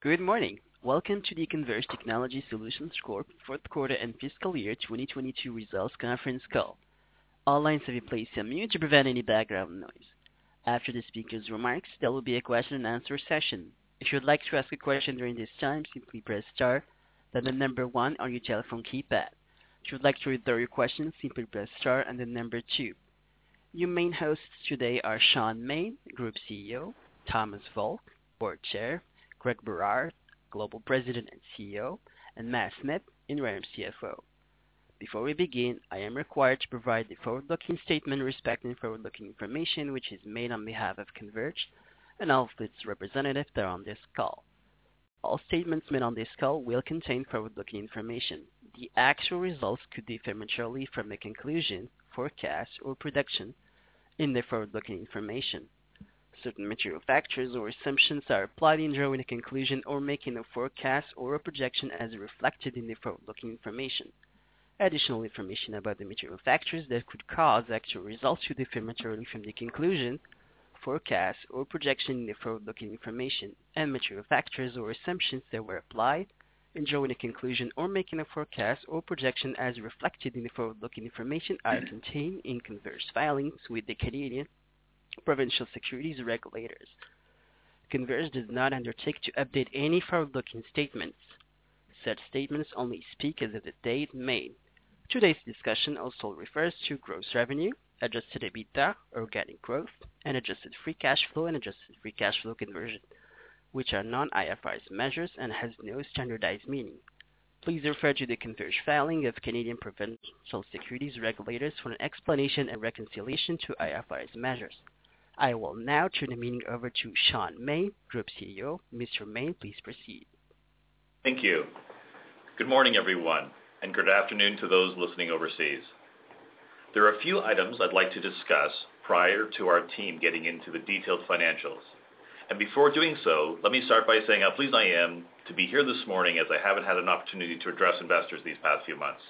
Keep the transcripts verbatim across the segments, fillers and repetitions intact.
Good morning. Welcome to the Converge Technology Solutions Corp fourth quarter and fiscal year twenty twenty-two results conference call. All lines have been placed on mute to prevent any background noise. After the speaker's remarks, there will be a question and answer session. If you would like to ask a question during this time, simply press star, then the number one on your telephone keypad. If you would like to withdraw your question, simply press star and the number two. Your main hosts today are Shaun Maine, Group C E O, Thomas Volk, Board Chair, Greg Berard, Global President and C E O, and Matt Smith, Interim C F O. Before we begin, I am required to provide the forward-looking statement respecting forward-looking information which is made on behalf of Converge and all of its representatives that are on this call. All statements made on this call will contain forward-looking information. The actual results could differ materially from a conclusion, forecast, or prediction in the forward-looking information. Certain material factors or assumptions are applied in drawing a conclusion or making a forecast or a projection as reflected in the forward-looking information. Additional information about the material factors that could cause actual results to differ materially from the conclusion, forecast, or projection in the forward-looking information, and material factors or assumptions that were applied in drawing a conclusion or making a forecast or projection as reflected in the forward-looking information are contained in Converge filings with the Canadian provincial securities regulators. Converge does not undertake to update any forward-looking statements. Such statements only speak as of the date made. Today's discussion also refers to gross revenue, adjusted EBITDA, organic growth, and adjusted free cash flow and adjusted free cash flow conversion, which are non-I F R S measures and has no standardized meaning. Please refer to the Converge filing of Canadian provincial securities regulators for an explanation and reconciliation to I F R S measures. I will now turn the meeting over to Shaun Maine, Group C E O. Mister Maine, please proceed. Thank you. Good morning, everyone, and good afternoon to those listening overseas. There are a few items I'd like to discuss prior to our team getting into the detailed financials. And before doing so, let me start by saying how pleased I am to be here this morning as I haven't had an opportunity to address investors these past few months.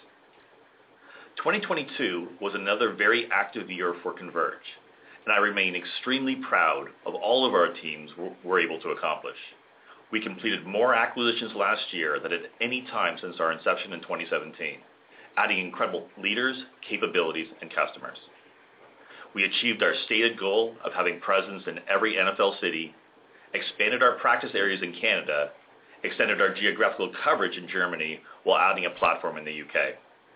twenty twenty-two was another very active year for Converge, and I remain extremely proud of all of our teams were able to accomplish. We completed more acquisitions last year than at any time since our inception in twenty seventeen, adding incredible leaders, capabilities, and customers. We achieved our stated goal of having presence in every N F L city, expanded our practice areas in Canada, extended our geographical coverage in Germany while adding a platform in the U K.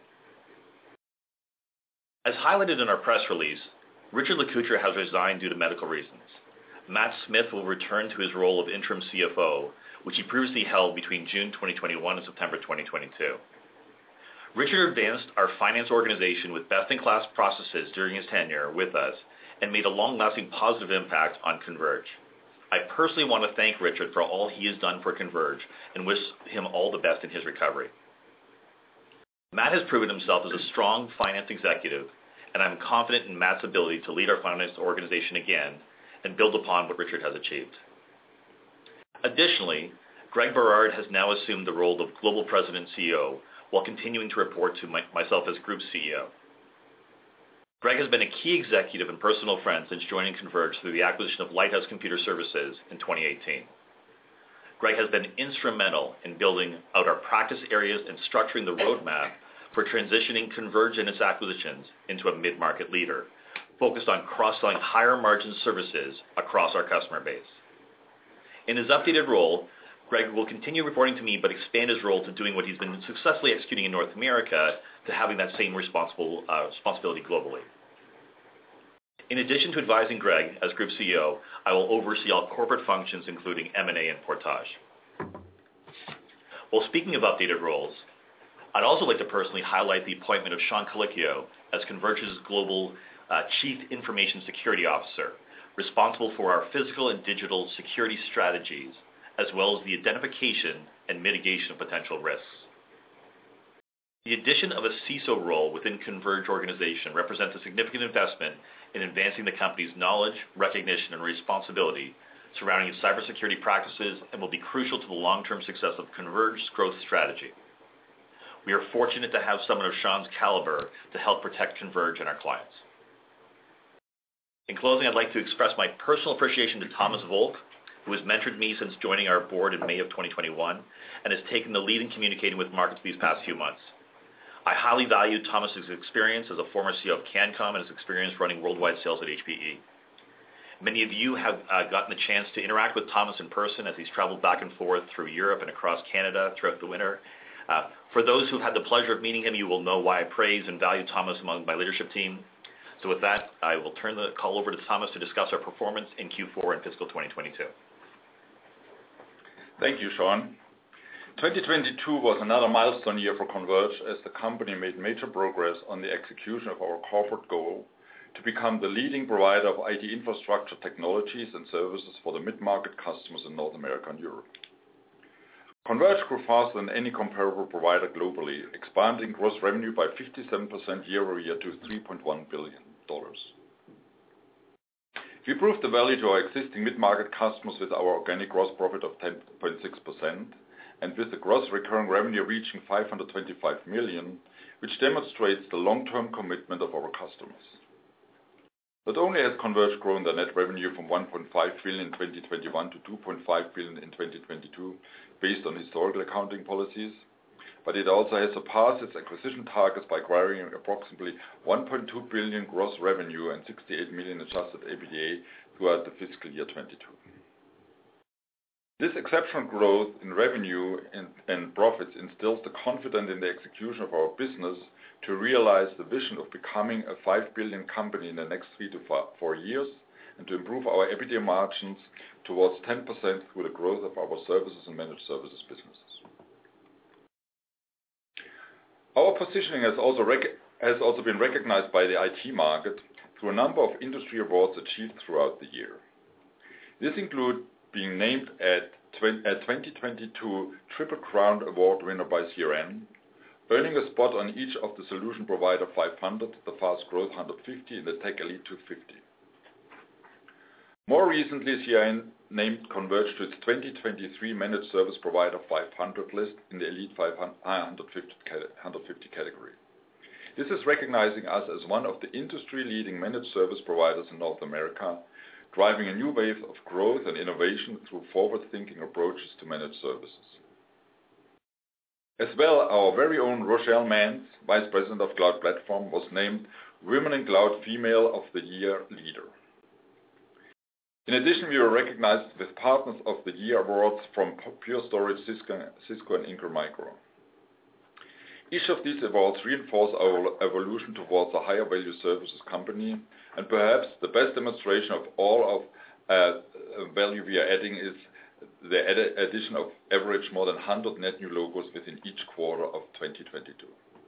As highlighted in our press release, Richard Lecoutre has resigned due to medical reasons. Matt Smith will return to his role of interim C F O, which he previously held between June twenty twenty-one and September twenty twenty-two. Richard advanced our finance organization with best-in-class processes during his tenure with us and made a long-lasting positive impact on Converge. I personally want to thank Richard for all he has done for Converge and wish him all the best in his recovery. Matt has proven himself as a strong finance executive, and I'm confident in Matt's ability to lead our finance organization again and build upon what Richard has achieved. Additionally, Greg Berard has now assumed the role of Global President and C E O while continuing to report to my, myself as Group C E O. Greg has been a key executive and personal friend since joining Converge through the acquisition of Lighthouse Computer Services in twenty eighteen. Greg has been instrumental in building out our practice areas and structuring the roadmap for transitioning Converge and its acquisitions into a mid-market leader, focused on cross-selling higher margin services across our customer base. In his updated role, Greg will continue reporting to me but expand his role to doing what he's been successfully executing in North America to having that same responsible, uh, responsibility globally. In addition to advising Greg as Group C E O, I will oversee all corporate functions including M and A and Portage. While speaking of updated roles, I'd also like to personally highlight the appointment of Sean Colicchio as Converge's Global uh, Chief Information Security Officer, responsible for our physical and digital security strategies, as well as the identification and mitigation of potential risks. The addition of a C I S O role within Converge organization represents a significant investment in advancing the company's knowledge, recognition, and responsibility surrounding its cybersecurity practices and will be crucial to the long-term success of Converge's growth strategy. We are fortunate to have someone of Sean's caliber to help protect Converge and our clients. In closing, I'd like to express my personal appreciation to Thomas Volk, who has mentored me since joining our board in May of twenty twenty-one and has taken the lead in communicating with markets these past few months. I highly value Thomas's experience as a former C E O of CanCom and his experience running worldwide sales at H P E. Many of you have uh, gotten the chance to interact with Thomas in person as he's traveled back and forth through Europe and across Canada throughout the winter. Uh, for those who've had the pleasure of meeting him, you will know why I praise and value Thomas among my leadership team. So with that, I will turn the call over to Thomas to discuss our performance in Q four and fiscal twenty twenty-two. Thank you, Sean. twenty twenty-two was another milestone year for Converge as the company made major progress on the execution of our corporate goal to become the leading provider of I T infrastructure technologies and services for the mid-market customers in North America and Europe. Converge grew faster than any comparable provider globally, expanding gross revenue by fifty-seven percent year-over-year to three point one billion dollars. We proved the value to our existing mid-market customers with our organic gross profit of ten point six percent and with the gross recurring revenue reaching five hundred twenty-five million dollars, which demonstrates the long-term commitment of our customers. Not only has Converge grown their net revenue from one point five billion dollars in twenty twenty-one to two point five billion dollars in twenty twenty-two based on historical accounting policies, but it also has surpassed its acquisition targets by acquiring approximately one point two billion dollars gross revenue and sixty-eight million dollars adjusted EBITDA throughout the fiscal year twenty-two. This exceptional growth in revenue and, and profits instills the confidence in the execution of our business to realize the vision of becoming a five billion dollars company in the next three to four years and to improve our EBITDA margins towards ten percent through the growth of our services and managed services businesses. Our positioning has also, rec- has also been recognized by the I T market through a number of industry awards achieved throughout the year. This includes being named at a twenty twenty-two Triple Crown Award winner by C R N, earning a spot on each of the Solution Provider five hundred, the Fast Growth one hundred fifty, and the Tech Elite two fifty. More recently, C R N named Converge to its twenty twenty-three Managed Service Provider five hundred list in the Elite five hundred fifty category. This is recognizing us as one of the industry-leading managed service providers in North America, driving a new wave of growth and innovation through forward-thinking approaches to managed services. As well, our very own Rochelle Mans, Vice President of Cloud Platform, was named Women in Cloud Female of the Year Leader. In addition, we were recognized with Partners of the Year awards from Pure Storage, Cisco, Cisco and Ingram Micro. Each of these awards reinforce our evolution towards a higher value services company, and perhaps the best demonstration of all of uh, value we are adding is the addition of average more than one hundred net new logos within each quarter of twenty twenty-two.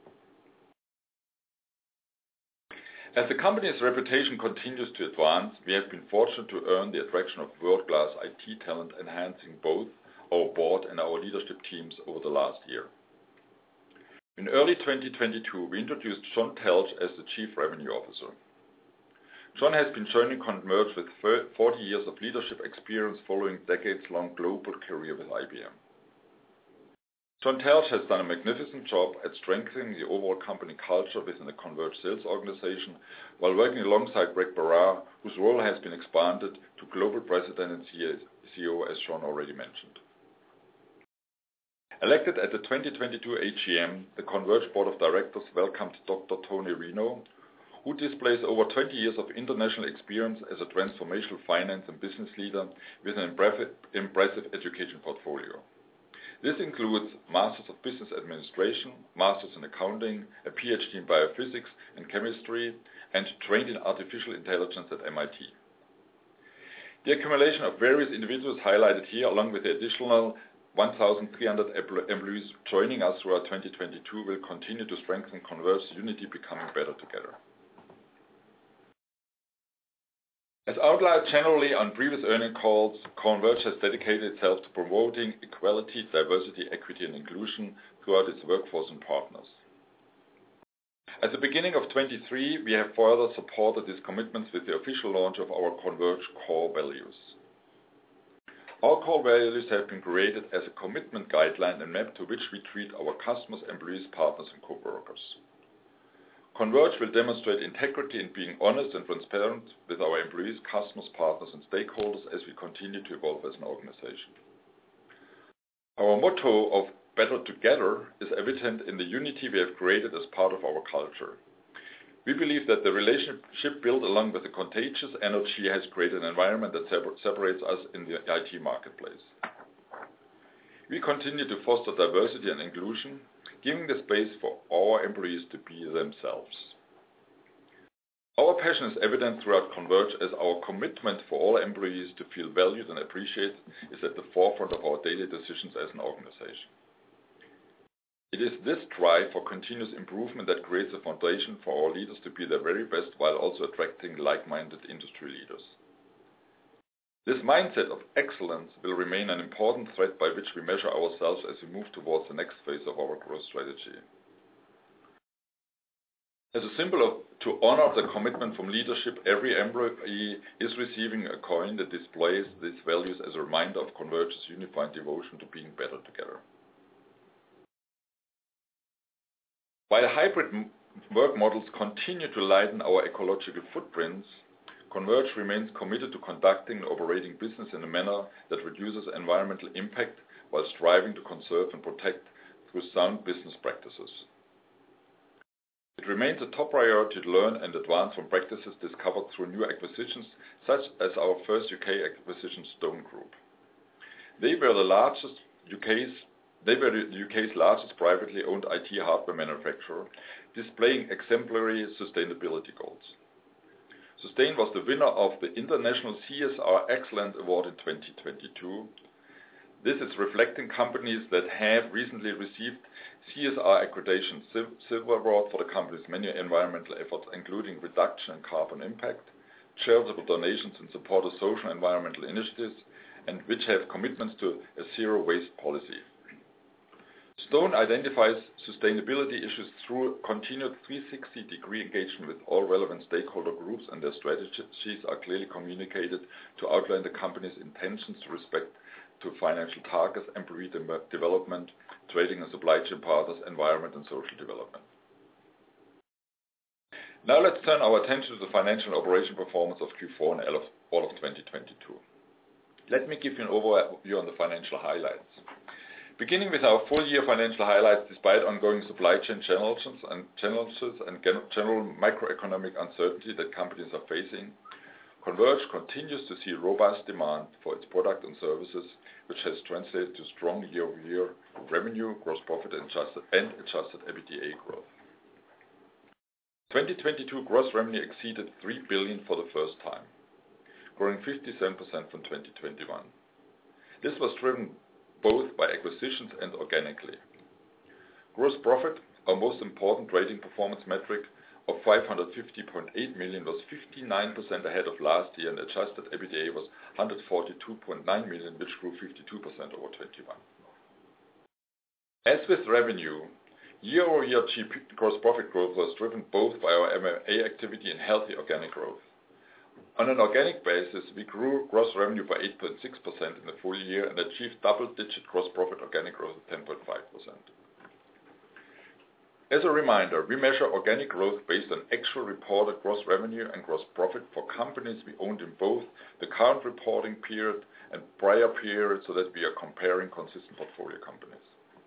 As the company's reputation continues to advance, we have been fortunate to earn the attraction of world-class I T talent, enhancing both our board and our leadership teams over the last year. In early twenty twenty-two, we introduced John Teltsch as the Chief Revenue Officer. John has been joining Converge with forty years of leadership experience following decades-long global career with I B M. John Teltsch has done a magnificent job at strengthening the overall company culture within the Converge sales organization while working alongside Greg Barra, whose role has been expanded to Global President and C E O, as Sean already mentioned. Elected at the twenty twenty-two A G M, the Converge Board of Directors welcomed Doctor Tony Reno, who displays over twenty years of international experience as a transformational finance and business leader with an impressive education portfolio. This includes Masters of Business Administration, Masters in Accounting, a P H D in Biophysics and Chemistry, and trained in Artificial Intelligence at M I T. The accumulation of various individuals highlighted here, along with the additional one thousand three hundred employees joining us throughout twenty twenty-two, will continue to strengthen Converge's unity, becoming better together. As outlined generally on previous earnings calls, Converge has dedicated itself to promoting equality, diversity, equity, and inclusion throughout its workforce and partners. At the beginning of twenty-three, we have further supported these commitments with the official launch of our Converge core values. Our core values have been created as a commitment guideline and map to which we treat our customers, employees, partners, and co-workers. Converge will demonstrate integrity in being honest and transparent with our employees, customers, partners, and stakeholders as we continue to evolve as an organization. Our motto of Better Together is evident in the unity we have created as part of our culture. We believe that the relationship built along with the contagious energy has created an environment that separates us in the I T marketplace. We continue to foster diversity and inclusion, giving the space for our employees to be themselves. Our passion is evident throughout Converge as our commitment for all employees to feel valued and appreciated is at the forefront of our daily decisions as an organization. It is this drive for continuous improvement that creates a foundation for our leaders to be their very best while also attracting like-minded industry leaders. This mindset of excellence will remain an important thread by which we measure ourselves as we move towards the next phase of our growth strategy. As a symbol of, to honor the commitment from leadership, every employee is receiving a coin that displays these values as a reminder of Converge's unified devotion to being better together. While hybrid work models continue to lighten our ecological footprints, Converge remains committed to conducting and operating business in a manner that reduces environmental impact while striving to conserve and protect through sound business practices. It remains a top priority to learn and advance from practices discovered through new acquisitions, such as our first U K acquisition, Stone Group. They were the largest U K's They were the U K's largest privately owned I T hardware manufacturer, displaying exemplary sustainability goals. Sustain was the winner of the International C S R Excellence Award in twenty twenty-two. This is reflecting companies that have recently received C S R accreditation Silver Award for the company's many environmental efforts, including reduction in carbon impact, charitable donations in support of social and environmental initiatives, and which have commitments to a zero waste policy. Stone identifies sustainability issues through continued three sixty degree engagement with all relevant stakeholder groups, and their strategies are clearly communicated to outline the company's intentions to respect to financial targets, employee de development, trading and supply chain partners, environment and social development. Now let's turn our attention to the financial and operation performance of Q four and all of twenty twenty-two. Let me give you an overview on the financial highlights. Beginning with our full-year financial highlights, despite ongoing supply chain challenges and challenges and general macroeconomic uncertainty that companies are facing, Converge continues to see robust demand for its product and services, which has translated to strong year-over-year revenue, gross profit, and adjusted, and adjusted EBITDA growth. twenty twenty-two gross revenue exceeded three billion dollars for the first time, growing fifty-seven percent from twenty twenty-one. This was driven both by acquisitions and organically. Gross profit, our most important trading performance metric, of five hundred fifty point eight million dollars was fifty-nine percent ahead of last year, and adjusted EBITDA was one hundred forty-two point nine million dollars, which grew fifty-two percent over twenty-one. As with revenue, year-over-year gross profit growth was driven both by our M and A activity and healthy organic growth. On an organic basis, we grew gross revenue by eight point six percent in the full year and achieved double-digit gross profit organic growth of ten point five percent. As a reminder, we measure organic growth based on actual reported gross revenue and gross profit for companies we owned in both the current reporting period and prior periods, so that we are comparing consistent portfolio companies.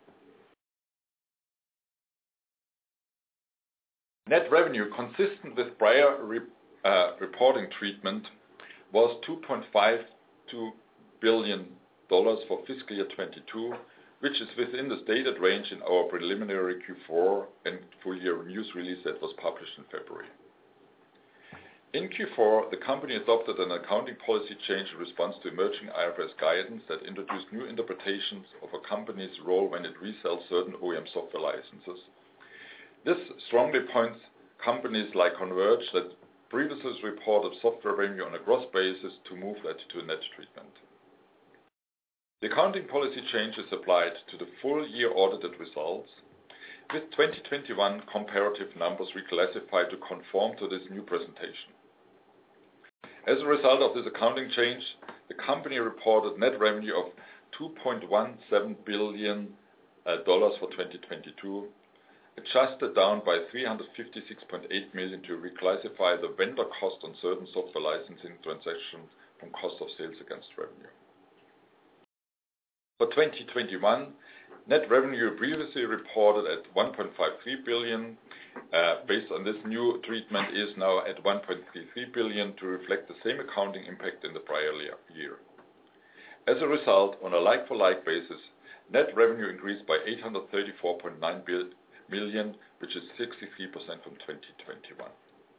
Net revenue, consistent with prior re uh, reporting treatment, was two point five two billion dollars for fiscal year twenty-two, which is within the stated range in our preliminary Q four and full year news release that was published in February. In Q four, the company adopted an accounting policy change in response to emerging I F R S guidance that introduced new interpretations of a company's role when it resells certain O E M software licenses. This strongly points companies like Converge that previously reported software revenue on a gross basis to move that to a net treatment. The accounting policy change is applied to the full year audited results, with twenty twenty-one comparative numbers reclassified to conform to this new presentation. As a result of this accounting change, the company reported net revenue of two point one seven billion dollars for twenty twenty-two, adjusted down by three hundred fifty-six point eight million to reclassify the vendor cost on certain software licensing transactions from cost of sales against revenue. For twenty twenty-one, net revenue previously reported at one point five three billion, uh, based on this new treatment, is now at one point three three billion to reflect the same accounting impact in the prior year. As a result, on a like-for-like basis, net revenue increased by eight hundred thirty-four point nine million, which is sixty-three percent from twenty twenty-one.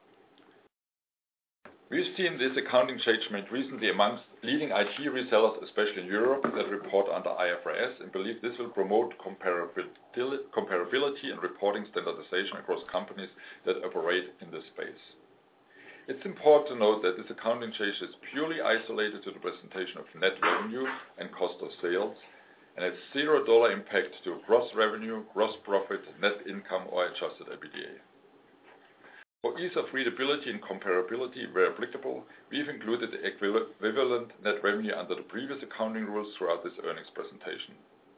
We've seen this accounting change made recently amongst leading I T resellers, especially in Europe, that report under I F R S, and believe this will promote comparability and reporting standardization across companies that operate in this space. It's important to note that this accounting change is purely isolated to the presentation of net revenue and cost of sales, and has zero dollar impact to gross revenue, gross profit, net income, or adjusted EBITDA. For ease of readability and comparability, where applicable, we've included the equivalent net revenue under the previous accounting rules throughout this earnings presentation.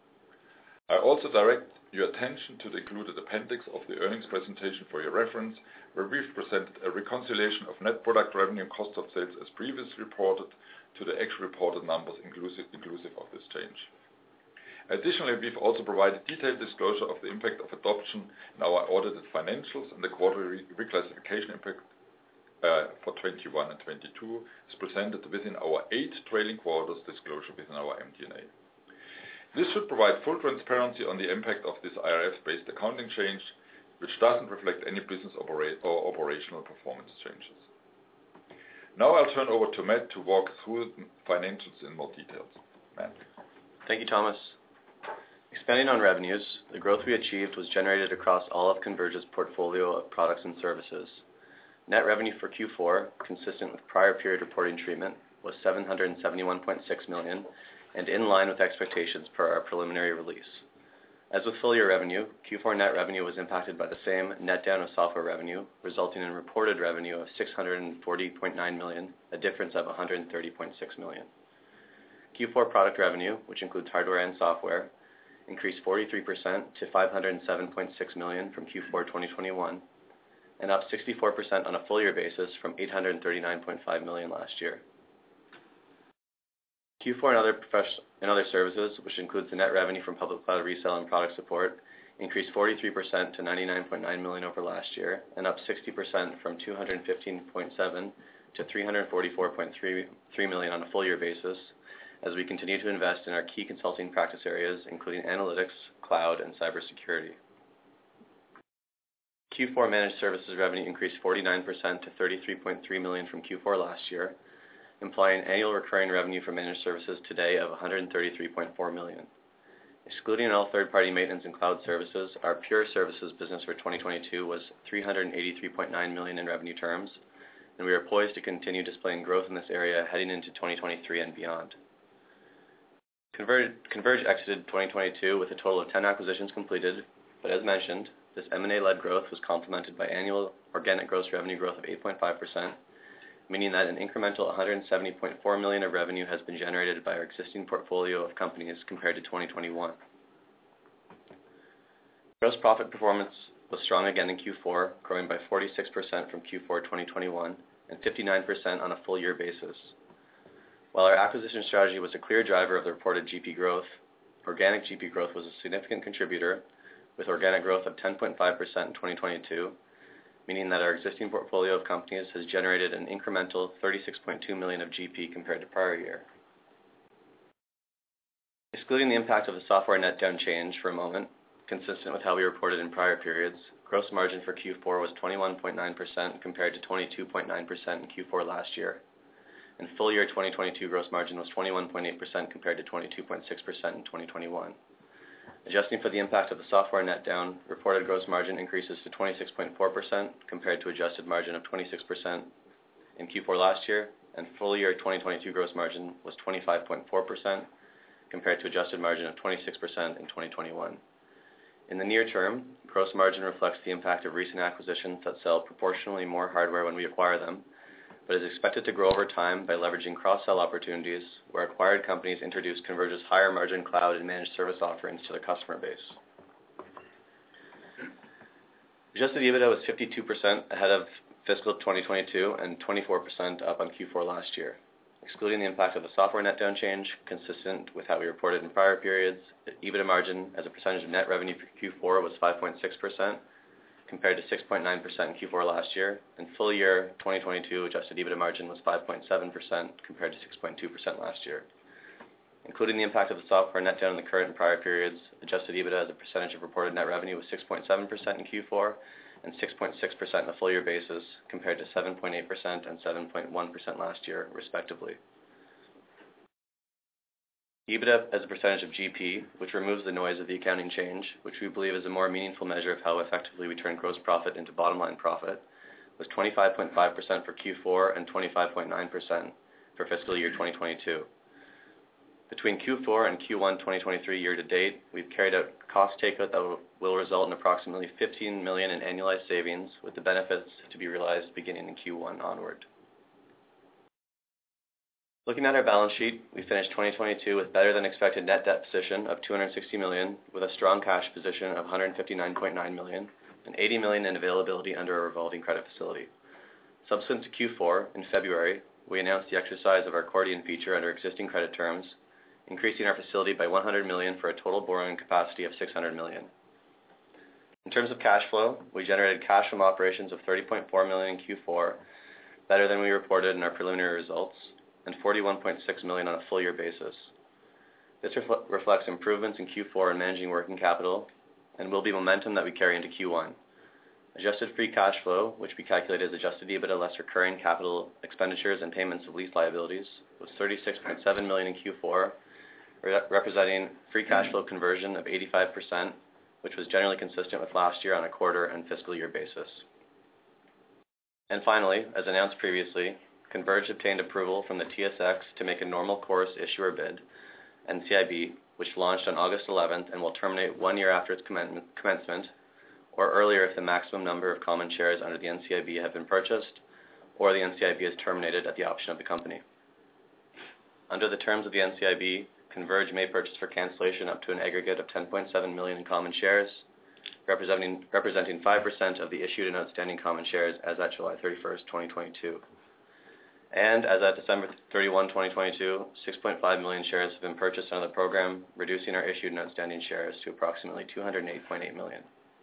I also direct your attention to the included appendix of the earnings presentation for your reference, where we've presented a reconciliation of net product revenue and cost of sales as previously reported to the actual reported numbers inclusive, inclusive of this change. Additionally, we've also provided detailed disclosure of the impact of adoption in our audited financials, and the quarterly reclassification impact uh, for twenty-one and twenty-two is presented within our eight trailing quarters disclosure within our M D and A. This should provide full transparency on the impact of this I R F-based accounting change, which doesn't reflect any business operate or operational performance changes. Now I'll turn over to Matt to walk through financials in more details. Matt. Thank you, Thomas. Expanding on revenues, the growth we achieved was generated across all of Converge's portfolio of products and services. Net revenue for Q four, consistent with prior period reporting treatment, was seven hundred seventy-one point six million dollars and in line with expectations per our preliminary release. As with full year revenue, Q four net revenue was impacted by the same net down of software revenue, resulting in reported revenue of six hundred forty point nine million dollars, a difference of one hundred thirty point six million dollars. Q four product revenue, which includes hardware and software, increased forty-three percent to five hundred seven point six million dollars from Q four twenty twenty-one, and up sixty-four percent on a full year basis from eight hundred thirty-nine point five million dollars last year. Q four and other, and other services, which includes the net revenue from public cloud resale and product support, increased forty-three percent to ninety-nine point nine million dollars over last year, and up sixty percent from two hundred fifteen point seven million dollars to three hundred forty-four point three million dollars on a full year basis, as we continue to invest in our key consulting practice areas, including analytics, cloud, and cybersecurity. Q four managed services revenue increased forty-nine percent to thirty-three point three million dollars from Q four last year, implying annual recurring revenue for managed services today of one hundred thirty-three point four million dollars. Excluding all third-party maintenance and cloud services, our pure services business for twenty twenty-two was three hundred eighty-three point nine million dollars in revenue terms, and we are poised to continue displaying growth in this area heading into twenty twenty-three and beyond. Converge, Converge exited twenty twenty-two with a total of ten acquisitions completed, but as mentioned, this M and A-led growth was complemented by annual organic gross revenue growth of eight point five percent, meaning that an incremental one hundred seventy point four million dollars of revenue has been generated by our existing portfolio of companies compared to twenty twenty-one. Gross profit performance was strong again in Q four, growing by forty-six percent from Q four twenty twenty-one and fifty-nine percent on a full year basis. While our acquisition strategy was a clear driver of the reported G P growth, organic G P growth was a significant contributor, with organic growth of ten point five percent in twenty twenty-two, meaning that our existing portfolio of companies has generated an incremental thirty-six point two million dollars of G P compared to prior year. Excluding the impact of the software net down change for a moment, consistent with how we reported in prior periods, gross margin for Q four was twenty-one point nine percent compared to twenty-two point nine percent in Q four last year, and full year twenty twenty-two gross margin was twenty-one point eight percent compared to twenty-two point six percent in twenty twenty-one. Adjusting for the impact of the software net down, reported gross margin increases to twenty-six point four percent compared to adjusted margin of twenty-six percent in Q four last year, and full year twenty twenty-two gross margin was twenty-five point four percent compared to adjusted margin of twenty-six percent in twenty twenty-one. In the near term, gross margin reflects the impact of recent acquisitions that sell proportionally more hardware when we acquire them, but is expected to grow over time by leveraging cross-sell opportunities where acquired companies introduce Converge's higher margin cloud and managed service offerings to their customer base. Adjusted EBITDA was fifty-two percent ahead of fiscal twenty twenty-two and twenty-four percent up on Q four last year. Excluding the impact of the software net down change, consistent with how we reported in prior periods, the EBITDA margin as a percentage of net revenue for Q four was five point six percent compared to six point nine percent in Q four last year, and full year twenty twenty-two adjusted EBITDA margin was five point seven percent compared to six point two percent last year. Including the impact of the software net down in the current and prior periods, adjusted EBITDA as a percentage of reported net revenue was six point seven percent in Q four and six point six percent on a full year basis compared to seven point eight percent and seven point one percent last year, respectively. EBITDA as a percentage of G P, which removes the noise of the accounting change, which we believe is a more meaningful measure of how effectively we turn gross profit into bottom line profit, was twenty-five point five percent for Q four and twenty-five point nine percent for fiscal year twenty twenty-two. Between Q four and Q one twenty twenty-three year to date, we've carried out cost takeout that will result in approximately fifteen million dollars in annualized savings, with the benefits to be realized beginning in Q one onward. Looking at our balance sheet, we finished twenty twenty-two with better than expected net debt position of two hundred sixty million dollars, with a strong cash position of one hundred fifty-nine point nine million dollars and eighty million dollars in availability under a revolving credit facility. Subsequent to Q four, in February, we announced the exercise of our accordion feature under existing credit terms, increasing our facility by one hundred million dollars for a total borrowing capacity of six hundred million dollars. In terms of cash flow, we generated cash from operations of thirty point four million dollars in Q four, better than we reported in our preliminary results, and forty-one point six million dollars on a full year basis. This refl- reflects improvements in Q four in managing working capital and will be momentum that we carry into Q one. Adjusted free cash flow, which we calculate as adjusted EBITDA less recurring capital expenditures and payments of lease liabilities, was thirty-six point seven million dollars in Q four, representing free cash flow conversion of eighty-five percent, which was generally consistent with last year on a quarter and fiscal year basis. And finally, as announced previously, Converge obtained approval from the T S X to make a normal course issuer bid, N C I B, which launched on August eleventh and will terminate one year after its commencement, or earlier if the maximum number of common shares under the N C I B have been purchased, or the N C I B is terminated at the option of the company. Under the terms of the N C I B, Converge may purchase for cancellation up to an aggregate of ten point seven million in common shares, representing representing five percent of the issued and outstanding common shares as at July thirty-first, twenty twenty-two. And as at December thirty-first, twenty twenty-two, six point five million shares have been purchased under the program, reducing our issued and outstanding shares to approximately two hundred eight point eight million.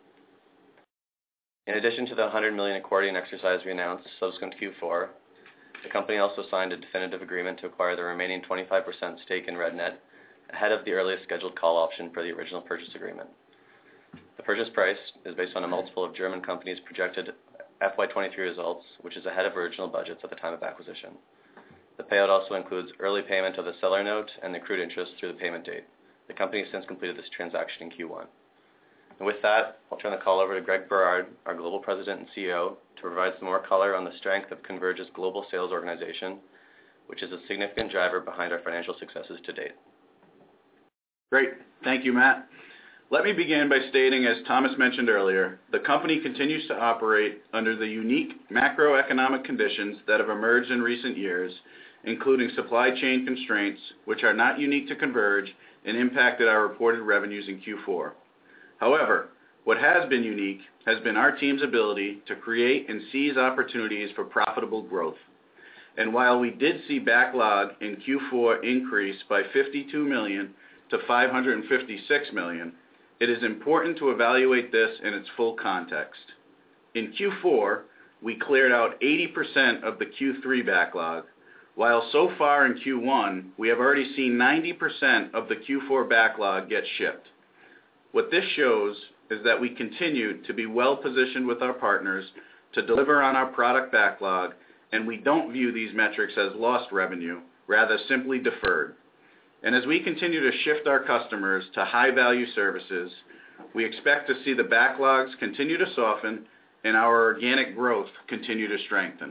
In addition to the one hundred million accordion exercise we announced subsequent to Q four, the company also signed a definitive agreement to acquire the remaining twenty-five percent stake in RedNet ahead of the earliest scheduled call option per the original purchase agreement. The purchase price is based on a multiple of German companies' projected F Y twenty-three results, which is ahead of original budgets at the time of acquisition. The payout also includes early payment of the seller note and the accrued interest through the payment date. The company has since completed this transaction in Q one. And with that, I'll turn the call over to Greg Berard, our Global President and C E O, to provide some more color on the strength of Converge's global sales organization, which is a significant driver behind our financial successes to date. Great. Thank you, Matt. Let me begin by stating, as Thomas mentioned earlier, the company continues to operate under the unique macroeconomic conditions that have emerged in recent years, including supply chain constraints, which are not unique to Converge and impacted our reported revenues in Q four. However, what has been unique has been our team's ability to create and seize opportunities for profitable growth. And while we did see backlog in Q four increase by fifty-two million dollars to five hundred fifty-six million dollars, it is important to evaluate this in its full context. In Q four, we cleared out eighty percent of the Q three backlog, while so far in Q one, we have already seen ninety percent of the Q four backlog get shipped. What this shows is that we continue to be well positioned with our partners to deliver on our product backlog, and we don't view these metrics as lost revenue, rather simply deferred. And as we continue to shift our customers to high-value services, we expect to see the backlogs continue to soften and our organic growth continue to strengthen.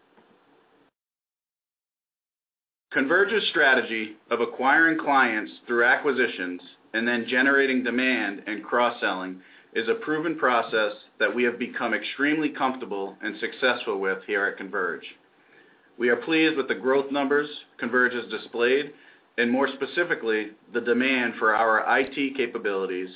Converge's strategy of acquiring clients through acquisitions and then generating demand and cross-selling is a proven process that we have become extremely comfortable and successful with here at Converge. We are pleased with the growth numbers Converge has displayed, and more specifically, the demand for our I T capabilities,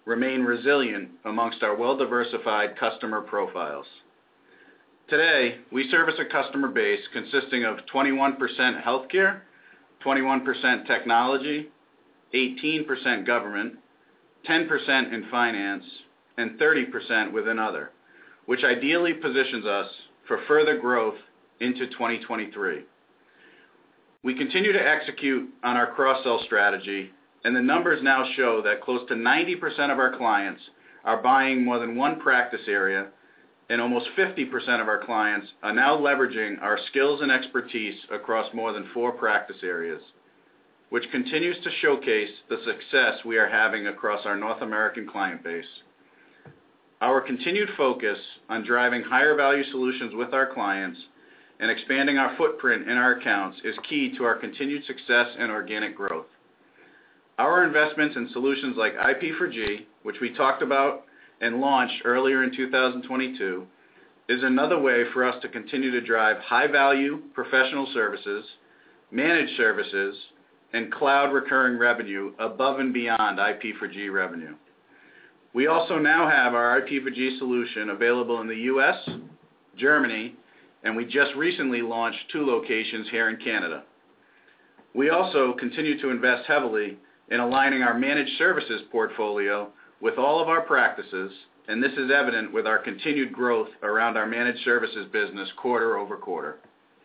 remain resilient amongst our well-diversified customer profiles. Today, we service a customer base consisting of twenty-one percent healthcare, twenty-one percent technology, eighteen percent government, ten percent in finance, and thirty percent within other, which ideally positions us for further growth into twenty twenty-three. We continue to execute on our cross-sell strategy, and the numbers now show that close to ninety percent of our clients are buying more than one practice area, and almost fifty percent of our clients are now leveraging our skills and expertise across more than four practice areas, which continues to showcase the success we are having across our North American client base. Our continued focus on driving higher value solutions with our clients and expanding our footprint in our accounts is key to our continued success and organic growth. Our investments in solutions like I P four G, which we talked about and launched earlier in two thousand twenty-two, is another way for us to continue to drive high-value professional services, managed services, and cloud recurring revenue above and beyond I P four G revenue. We also now have our I P four G solution available in the U S, Germany, and we just recently launched two locations here in Canada. We also continue to invest heavily in aligning our managed services portfolio with all of our practices, and this is evident with our continued growth around our managed services business quarter over quarter.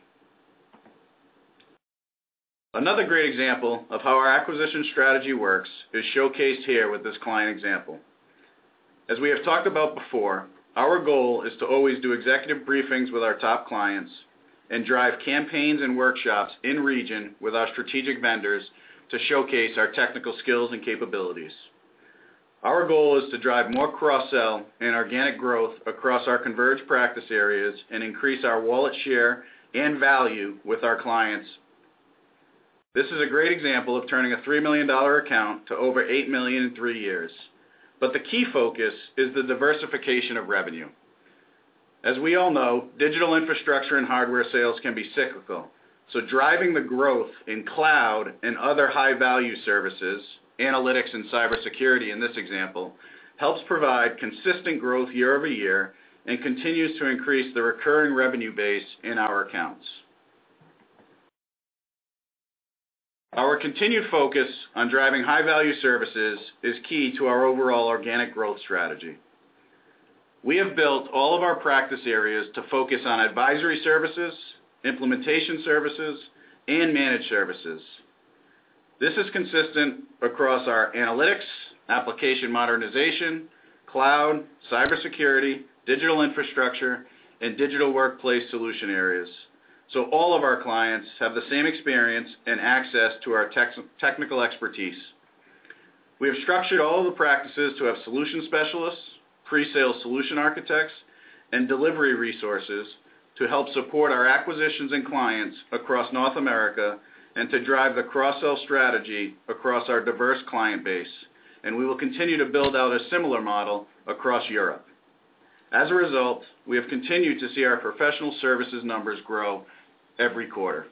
Another great example of how our acquisition strategy works is showcased here with this client example. As we have talked about before, our goal is to always do executive briefings with our top clients and drive campaigns and workshops in region with our strategic vendors to showcase our technical skills and capabilities. Our goal is to drive more cross-sell and organic growth across our converged practice areas and increase our wallet share and value with our clients. This is a great example of turning a three million dollars account to over eight million dollars in three years. But the key focus is the diversification of revenue. As we all know, digital infrastructure and hardware sales can be cyclical, so driving the growth in cloud and other high-value services, analytics and cybersecurity in this example, helps provide consistent growth year over year and continues to increase the recurring revenue base in our accounts. Our continued focus on driving high-value services is key to our overall organic growth strategy. We have built all of our practice areas to focus on advisory services, implementation services, and managed services. This is consistent across our analytics, application modernization, cloud, cybersecurity, digital infrastructure, and digital workplace solution areas. So all of our clients have the same experience and access to our tech- technical expertise. We have structured all of the practices to have solution specialists, pre-sales solution architects, and delivery resources to help support our acquisitions and clients across North America and to drive the cross-sell strategy across our diverse client base. And we will continue to build out a similar model across Europe. As a result, we have continued to see our professional services numbers grow every quarter.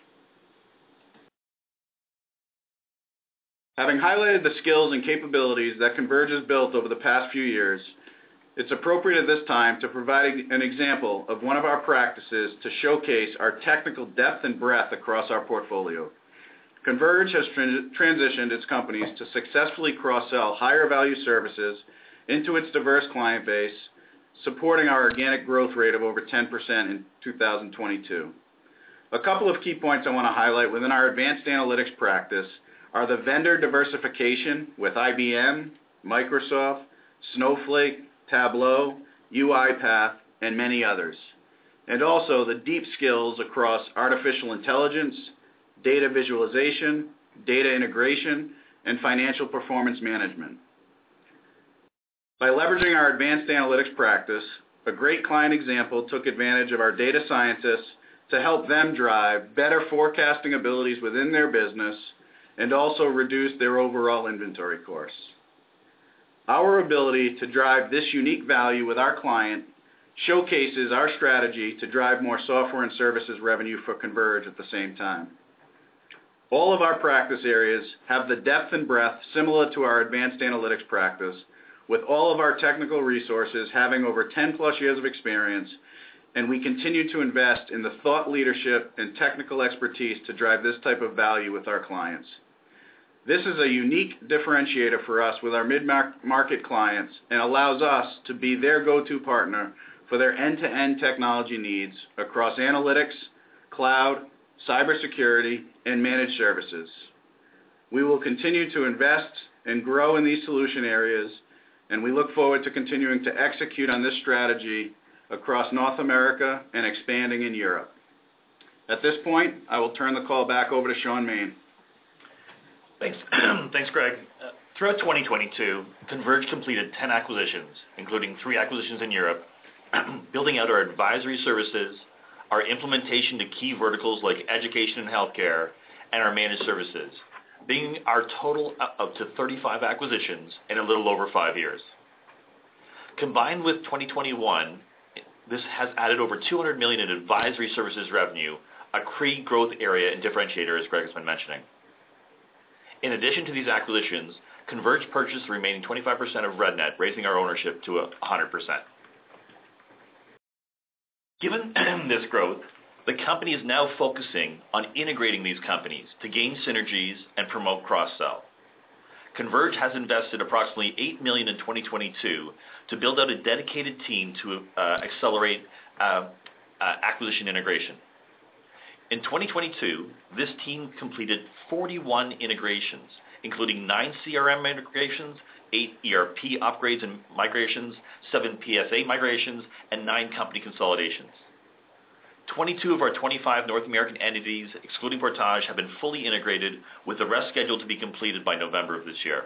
Having highlighted the skills and capabilities that Converge has built over the past few years, it's appropriate at this time to provide an example of one of our practices to showcase our technical depth and breadth across our portfolio. Converge has trans- transitioned its companies to successfully cross-sell higher value services into its diverse client base, supporting our organic growth rate of over ten percent in two thousand twenty-two. A couple of key points I want to highlight within our advanced analytics practice are the vendor diversification with I B M, Microsoft, Snowflake, Tableau, UiPath, and many others, and also the deep skills across artificial intelligence, data visualization, data integration, and financial performance management. By leveraging our advanced analytics practice, a great client example took advantage of our data scientists to help them drive better forecasting abilities within their business and also reduce their overall inventory costs. Our ability to drive this unique value with our client showcases our strategy to drive more software and services revenue for Converge at the same time. All of our practice areas have the depth and breadth similar to our advanced analytics practice, with all of our technical resources having over ten plus years of experience, and we continue to invest in the thought leadership and technical expertise to drive this type of value with our clients. This is a unique differentiator for us with our mid-market clients and allows us to be their go-to partner for their end-to-end technology needs across analytics, cloud, cybersecurity, and managed services. We will continue to invest and grow in these solution areas, and we look forward to continuing to execute on this strategy across North America and expanding in Europe. At this point, I will turn the call back over to Shaun Maine. Thanks, Thanks, Greg. Uh, throughout twenty twenty-two, Converge completed ten acquisitions, including three acquisitions in Europe, building out our advisory services, our implementation to key verticals like education and healthcare, and our managed services, bringing our total up to thirty-five acquisitions in a little over five years. Combined with twenty twenty-one, this has added over two hundred million dollars in advisory services revenue, a key growth area and differentiator, as Greg has been mentioning. In addition to these acquisitions, Converge purchased the remaining twenty-five percent of RedNet, raising our ownership to one hundred percent. Given this growth, the company is now focusing on integrating these companies to gain synergies and promote cross-sell. Converge has invested approximately eight million dollars in twenty twenty-two to build out a dedicated team to uh, accelerate uh, uh, acquisition integration. In twenty twenty-two, this team completed forty-one integrations, including nine C R M integrations, eight E R P upgrades and migrations, seven P S A migrations, and nine company consolidations. twenty-two of our twenty-five North American entities, excluding Portage, have been fully integrated, with the rest scheduled to be completed by November of this year.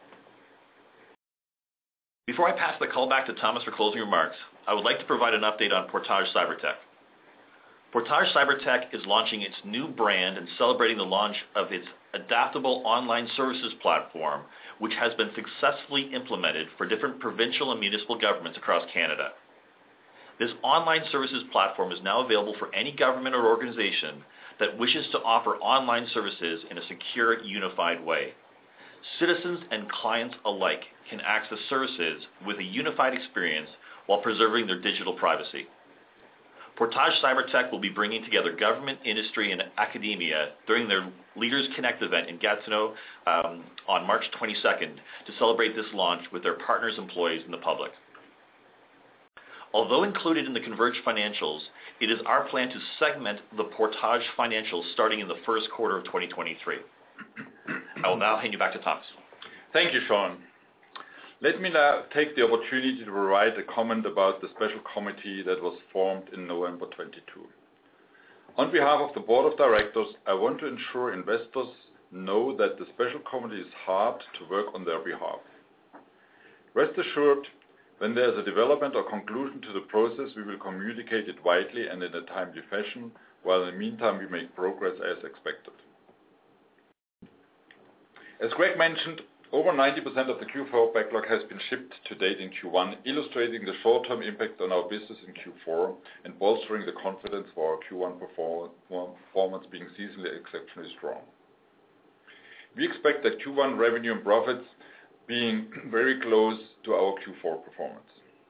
Before I pass the call back to Thomas for closing remarks, I would like to provide an update on Portage Cybertech. Portage Cybertech is launching its new brand and celebrating the launch of its adaptable online services platform, which has been successfully implemented for different provincial and municipal governments across Canada. This online services platform is now available for any government or organization that wishes to offer online services in a secure, unified way. Citizens and clients alike can access services with a unified experience while preserving their digital privacy. Portage Cybertech will be bringing together government, industry, and academia during their Leaders Connect event in Gatineau um, on March twenty-second to celebrate this launch with their partners, employees, and the public. Although included in the Converge financials, it is our plan to segment the Portage financials starting in the first quarter of twenty twenty-three. I will now hand you back to Thomas. Thank you, Shaun. Let me now take the opportunity to provide a comment about the special committee that was formed in November twenty-two. On behalf of the Board of Directors, I want to ensure investors know that the special committee is hard to work on their behalf. Rest assured, when there is a development or conclusion to the process, we will communicate it widely and in a timely fashion, while in the meantime we make progress as expected. As Greg mentioned, over ninety percent of the Q four backlog has been shipped to date in Q one, illustrating the short-term impact on our business in Q four and bolstering the confidence for our Q one performance being seasonally exceptionally strong. We expect that Q one revenue and profits being very close to our Q four performance.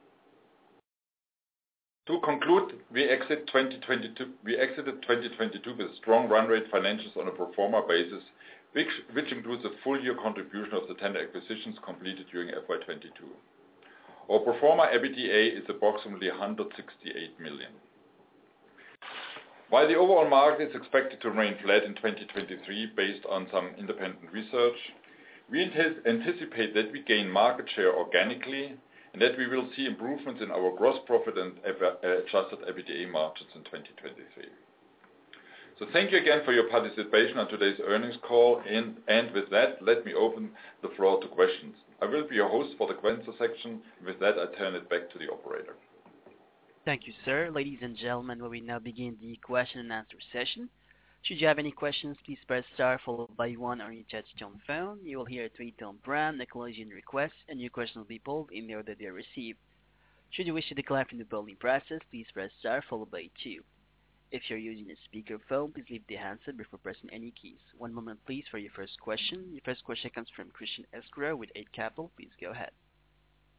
To conclude, we exit twenty twenty-two, we exited twenty twenty-two with strong run rate financials on a pro forma basis, which, which includes a full year contribution of the ten acquisitions completed during F Y twenty-two. Our pro forma EBITDA is approximately one hundred sixty-eight million. While the overall market is expected to remain flat in twenty twenty-three based on some independent research, we anticipate that we gain market share organically and that we will see improvements in our gross profit and adjusted EBITDA margins in twenty twenty-three. So thank you again for your participation on today's earnings call, and, and with that, let me open the floor to questions. I will be your host for the Quenzer section. With that, I turn it back to the operator. Thank you, sir. Ladies and gentlemen, we will now begin the question and answer session. Should you have any questions, please press star followed by one on your touch-tone phone. You will hear a three-tone prompt acknowledging your request, and your question will be pulled in the order they are received. Should you wish to decline from the polling process, please press star followed by two. If you're using a speakerphone, please leave the handset before pressing any keys. One moment, please, for your first question. Your first question comes from Christian Eskura with eight Capital. Please go ahead.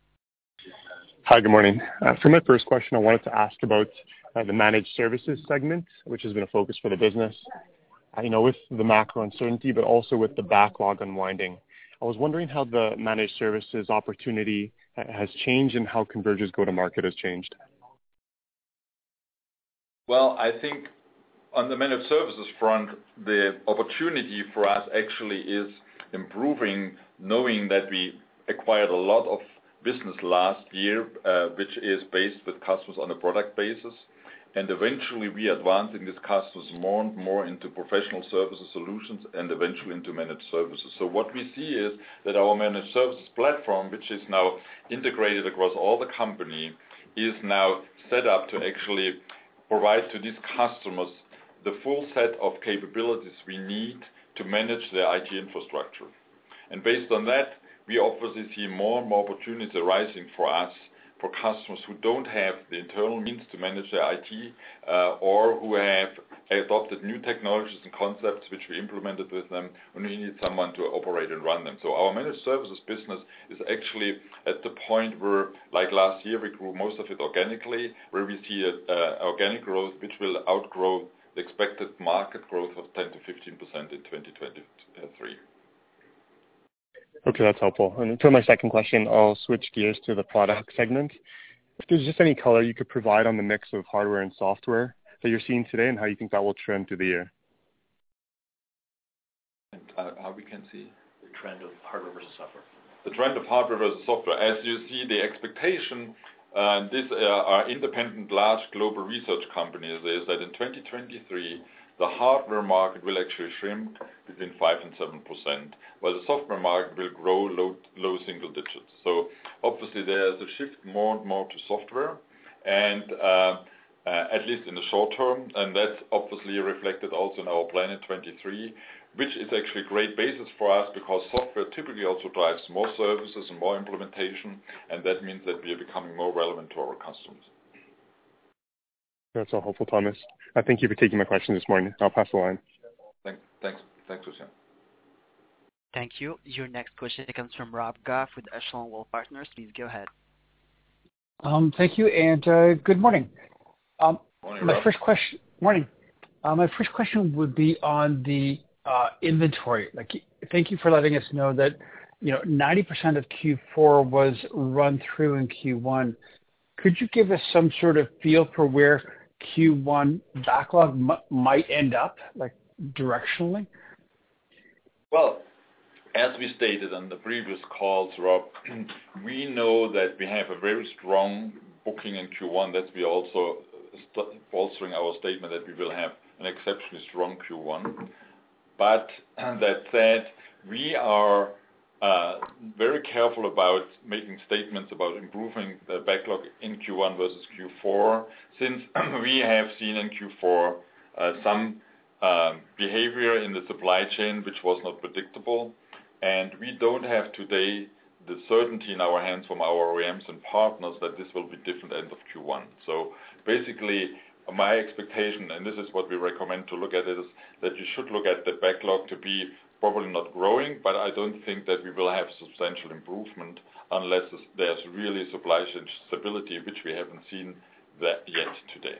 Hi, good morning. Uh, for my first question, I wanted to ask about uh, the managed services segment, which has been a focus for the business. Uh, you know, with the macro uncertainty, but also with the backlog unwinding. I was wondering how the managed services opportunity uh, has changed and how Converge's go-to-market has changed. Well, I think on the managed services front, the opportunity for us actually is improving, knowing that we acquired a lot of business last year, uh, which is based with customers on a product basis. And eventually we are advancing these customers more and more into professional services solutions and eventually into managed services. So what we see is that our managed services platform, which is now integrated across all the company, is now set up to actually provide to these customers the full set of capabilities we need to manage their I T infrastructure. And based on that, we obviously see more and more opportunities arising for us, for customers who don't have the internal means to manage their I T uh, or who have adopted new technologies and concepts which we implemented with them, and we need someone to operate and run them. So our managed services business is actually at the point where, like last year, we grew most of it organically, where we see a, uh, organic growth which will outgrow the expected market growth of ten to fifteen percent in twenty twenty-three. Okay, that's helpful. And for my second question, I'll switch gears to the product segment. If there's just any color you could provide on the mix of hardware and software that you're seeing today and how you think that will trend through the year. And uh, how we can see the trend of hardware versus software. The trend of hardware versus software. As you see, the expectation, uh, these uh, are independent large global research companies, is that in twenty twenty-three, the hardware market will actually shrink between five and seven percent, while the software market will grow low, low single digits. So obviously there is a shift more and more to software, and uh, uh, at least in the short term, and that's obviously reflected also in our plan in twenty-three, which is actually a great basis for us because software typically also drives more services and more implementation, and that means that we are becoming more relevant to our customers. That's all helpful, Thomas. Uh, thank you for taking my question this morning. I'll pass the line. Thanks, thanks, thanks, Lucian. Thank you. Your next question comes from Rob Goff with Echelon Wealth Partners. Please go ahead. Um, thank you, and uh, good morning. Um, morning, my Rob. first question, morning. Uh, my first question would be on the uh, inventory. Like, thank you for letting us know that you know ninety percent of Q four was run through in Q one. Could you give us some sort of feel for where Q one backlog m- might end up, like directionally? Well, as we stated on the previous calls, Rob, we know that we have a very strong booking in Q one. That we also st- bolstering our statement that we will have an exceptionally strong Q one. But that said, we are uh, very careful about making statements about improving the backlog in Q one versus Q four, since we have seen in Q four uh, some uh, behavior in the supply chain which was not predictable, and we don't have today the certainty in our hands from our O E Ms and partners that this will be different end of Q one. So basically, my expectation, and this is what we recommend to look at it, is that you should look at the backlog to be probably not growing, but I don't think that we will have substantial improvement unless there's really supply chain stability, which we haven't seen that yet today.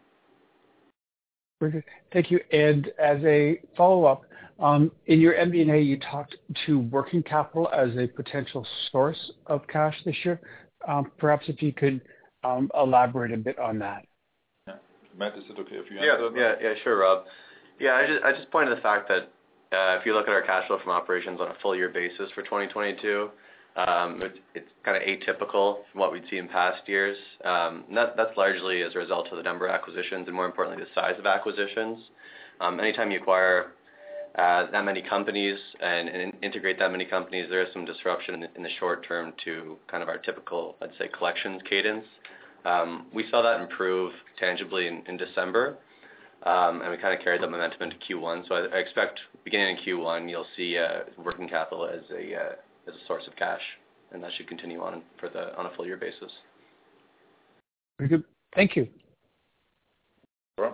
Very good. Thank you. And as a follow-up, um, in your M D and A, you talked to working capital as a potential source of cash this year. Um, perhaps if you could um, elaborate a bit on that. Yeah. Matt, is it okay if you yeah, answer that? Yeah, yeah, sure, Rob. Yeah, I just, I just pointed to the fact that uh, if you look at our cash flow from operations on a full year basis for twenty twenty-two, um, it, it's kind of atypical from what we'd see in past years. Um, and that, that's largely as a result of the number of acquisitions and more importantly the size of acquisitions. Um, anytime you acquire uh, that many companies and, and integrate that many companies, there is some disruption in the, in the short term to kind of our typical, I'd say, collections cadence. Um, we saw that improve tangibly in, in December. Um, and we kind of carried the momentum into Q one. So I, I expect beginning in Q one, you'll see uh, working capital as a uh, as a source of cash, and that should continue on for the on a full year basis. Very good. Thank you. Sure.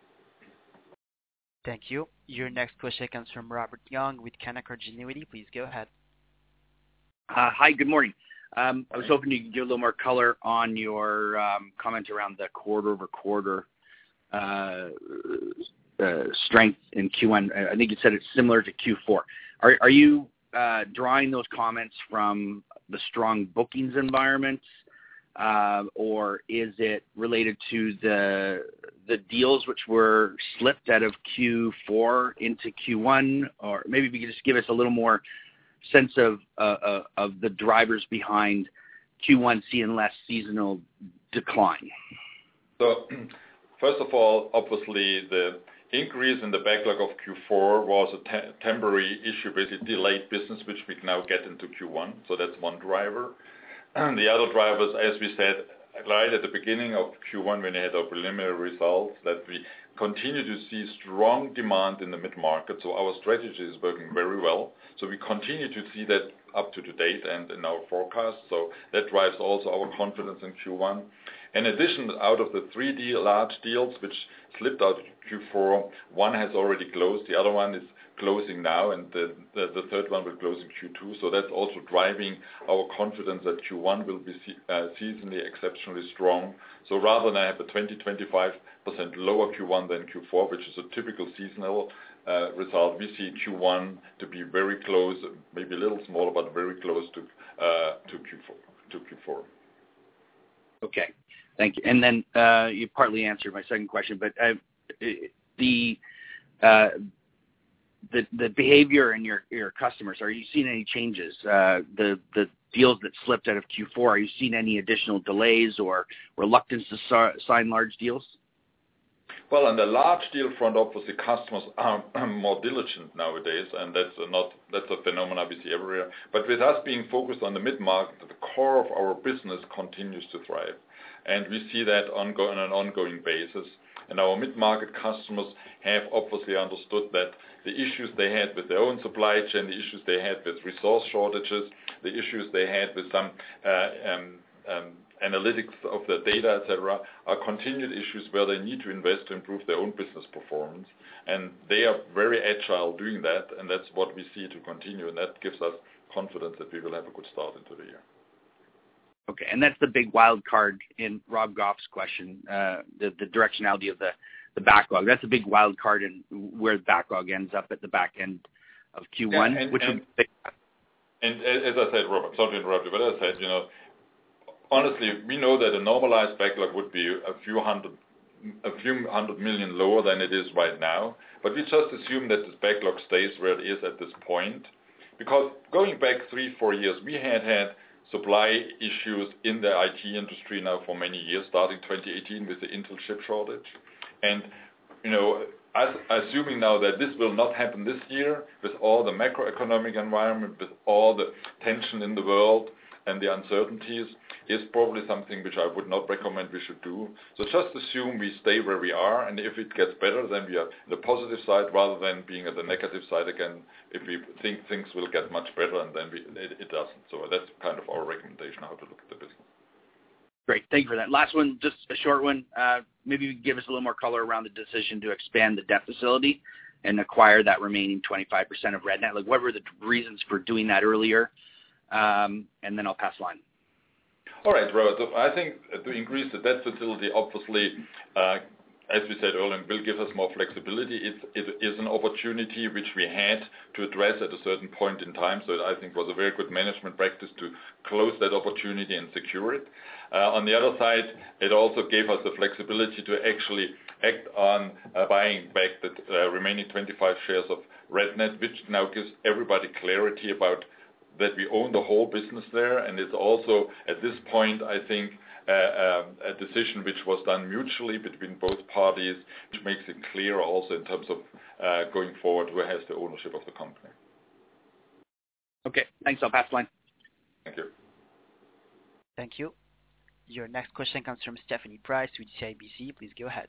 Thank you. Your next question comes from Robert Young with Canaccord Genuity. Please go ahead. Uh, hi, good morning. Um, I was hoping you could give a little more color on your um, comment around the quarter-over-quarter uh, uh, strength in Q one. I think you said it's similar to Q four. Are, are you uh, drawing those comments from the strong bookings environment, uh, or is it related to the the deals which were slipped out of Q four into Q one? Or maybe if you could just give us a little more sense of uh, uh, of the drivers behind Q one seeing less seasonal decline. So, first of all, obviously the increase in the backlog of Q four was a te- temporary issue, basically delayed business, which we can now get into Q one. So that's one driver. And the other drivers, as we said right at the beginning of Q one when we had our preliminary results, that we continue to see strong demand in the mid-market. So our strategy is working very well. So we continue to see that up to date and in our forecast. So that drives also our confidence in Q one. In addition, out of the three deal, large deals which slipped out of Q four, one has already closed. The other one is closing now, and the, the, the third one will close in Q two. So that's also driving our confidence that Q one will be se- uh, seasonally exceptionally strong. So rather than have a twenty to twenty-five percent lower Q one than Q four, which is a typical seasonal uh, result, we see Q one to be very close, maybe a little smaller, but very close to uh, to Q four. To Q four. Okay, thank you. And then uh, you partly answered my second question, but uh, the uh, the the behavior in your your customers, are you seeing any changes? Uh, the the deals that slipped out of Q four, are you seeing any additional delays or reluctance to sa- sign large deals? Well, on the large deal front, obviously customers are more diligent nowadays, and that's not that's a phenomenon we see everywhere. But with us being focused on the mid-market, the core of our business continues to thrive, and we see that ongo- on an ongoing basis. And our mid-market customers have obviously understood that the issues they had with their own supply chain, the issues they had with resource shortages, the issues they had with some uh, um, um, analytics of the data, et cetera, are continued issues where they need to invest to improve their own business performance. And they are very agile doing that, and that's what we see to continue, and that gives us confidence that we will have a good start into the year. Okay, and that's the big wild card in Rob Goff's question, uh, the, the directionality of the, the backlog. That's a big wild card in where the backlog ends up at the back end of Q one, yeah, and, which and, would be and as I said, Robert, sorry to interrupt you, but as I said, you know, honestly, we know that a normalized backlog would be a few hundred, a few hundred million lower than it is right now. But we just assume that this backlog stays where it is at this point, because going back three, four years, we had had supply issues in the I T industry now for many years, starting twenty eighteen with the Intel chip shortage, and you know, as, assuming now that this will not happen this year, with all the macroeconomic environment, with all the tension in the world and the uncertainties, is probably something which I would not recommend we should do. So just assume we stay where we are, and if it gets better, then we are on the positive side rather than being at the negative side again, if we think things will get much better, and then we, it, it doesn't. So that's kind of our recommendation how to look at the business. Great. Thank you for that. Last one, just a short one. Uh, maybe you could give us a little more color around the decision to expand the debt facility and acquire that remaining twenty-five percent of RedNet. Like, what were the reasons for doing that earlier? Um, and then I'll pass the line. All right, Robert. So I think to increase the debt facility, obviously, uh, as we said earlier, will give us more flexibility. It, it is an opportunity which we had to address at a certain point in time, so it, I think, was a very good management practice to close that opportunity and secure it. Uh, on the other side, it also gave us the flexibility to actually act on uh, buying back the uh, remaining twenty-five shares of RedNet, which now gives everybody clarity about that we own the whole business there, and it's also, at this point, I think, uh, uh, a decision which was done mutually between both parties, which makes it clear also in terms of uh, going forward who has the ownership of the company. Okay, thanks. I'll pass the line. Thank you. Thank you. Your next question comes from Stephanie Price with C I B C. Please go ahead.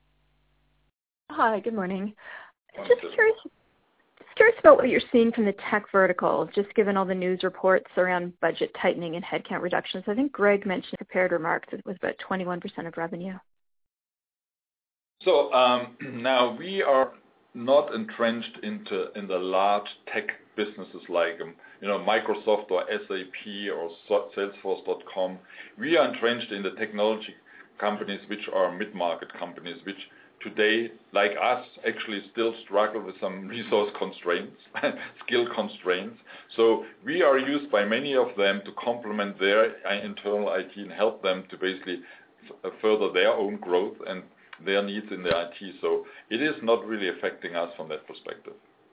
Hi, good morning. Morning, Just curious. Curious about what you're seeing from the tech vertical, just given all the news reports around budget tightening and headcount reductions. I think Greg mentioned in prepared remarks it was about twenty-one percent of revenue. So um, now we are not entrenched into in the large tech businesses like um, you know Microsoft or S A P or Salesforce dot com. We are entrenched in the technology companies which are mid-market companies, which today, like us, actually still struggle with some resource constraints, skill constraints. So we are used by many of them to complement their internal I T and help them to basically f- further their own growth and their needs in the I T. So it is not really affecting us from that perspective.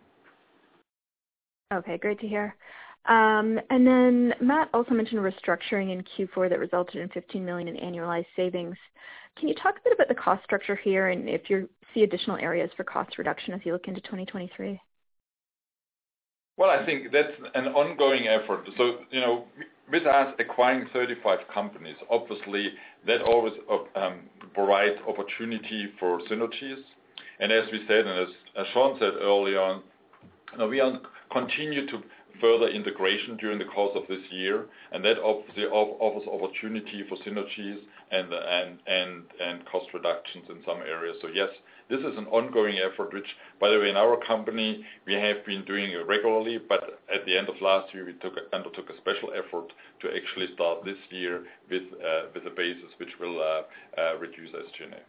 Okay, great to hear. Um, and then Matt also mentioned restructuring in Q four that resulted in fifteen million dollars in annualized savings. Can you talk a bit about the cost structure here and if you see additional areas for cost reduction as you look into twenty twenty-three? Well, I think that's an ongoing effort. So, you know, with us acquiring thirty-five companies, obviously that always um, provides opportunity for synergies. And as we said, and as, as Sean said earlier on, you know, we are continue to further integration during the course of this year, and that obviously offers opportunity for synergies and and and and cost reductions in some areas. So yes, this is an ongoing effort, which, by the way, in our company we have been doing regularly. But at the end of last year, we took undertook a special effort to actually start this year with uh, with a basis which will uh, uh, reduce S G and A.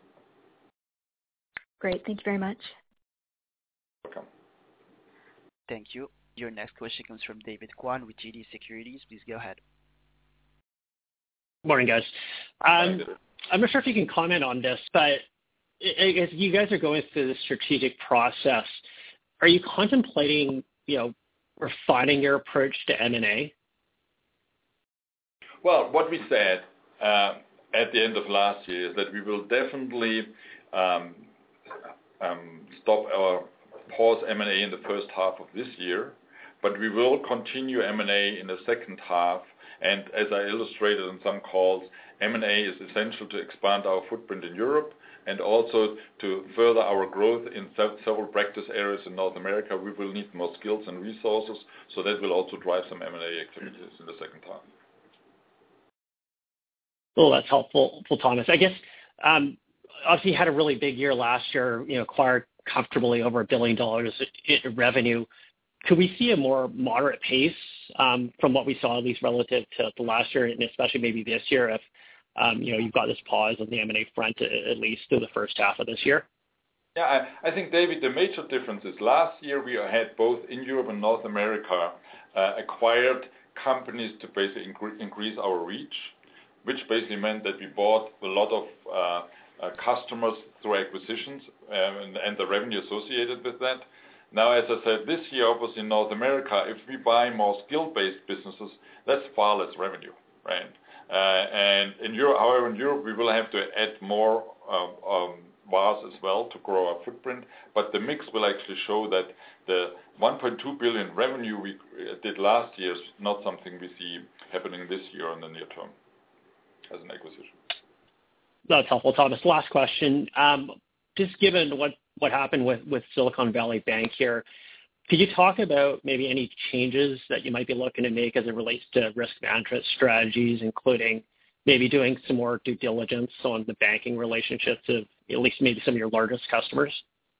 Great, thank you very much. Welcome. Thank you. Your next question comes from David Kwan with G D Securities. Please go ahead. Good morning, guys. Um, I'm not sure if you can comment on this, but as you guys are going through the strategic process, are you contemplating, you know, refining your approach to M and A? Well, what we said uh, at the end of last year is that we will definitely um, um, stop our pause M and A in the first half of this year, but we will continue M and A in the second half. And as I illustrated in some calls, M and A is essential to expand our footprint in Europe and also to further our growth in several practice areas in North America. We will need more skills and resources, so that will also drive some M and A activities in the second half. Well, that's helpful, Thomas. I guess um, obviously you had a really big year last year, you know, acquired comfortably over a billion dollars in revenue. Could we see a more moderate pace um, from what we saw, at least relative to, to last year, and especially maybe this year, if um, you know you've got this pause on the M and A front at least through the first half of this year? Yeah, I, I think, David, the major difference is last year we had both in Europe and North America uh, acquired companies to basically incre- increase our reach, which basically meant that we bought a lot of uh, uh, customers through acquisitions um, and, and the revenue associated with that. Now, as I said, this year, obviously in North America, if we buy more skill-based businesses, that's far less revenue, right? Uh, and in Europe, however, in Europe, we will have to add more um, um, V A S as well to grow our footprint. But the mix will actually show that the one point two billion revenue we did last year is not something we see happening this year in the near term as an acquisition. That's helpful, Thomas. Last question. Um, just given what what happened with, with Silicon Valley Bank here, could you talk about maybe any changes that you might be looking to make as it relates to risk management strategies, including maybe doing some more due diligence on the banking relationships of at least maybe some of your largest customers?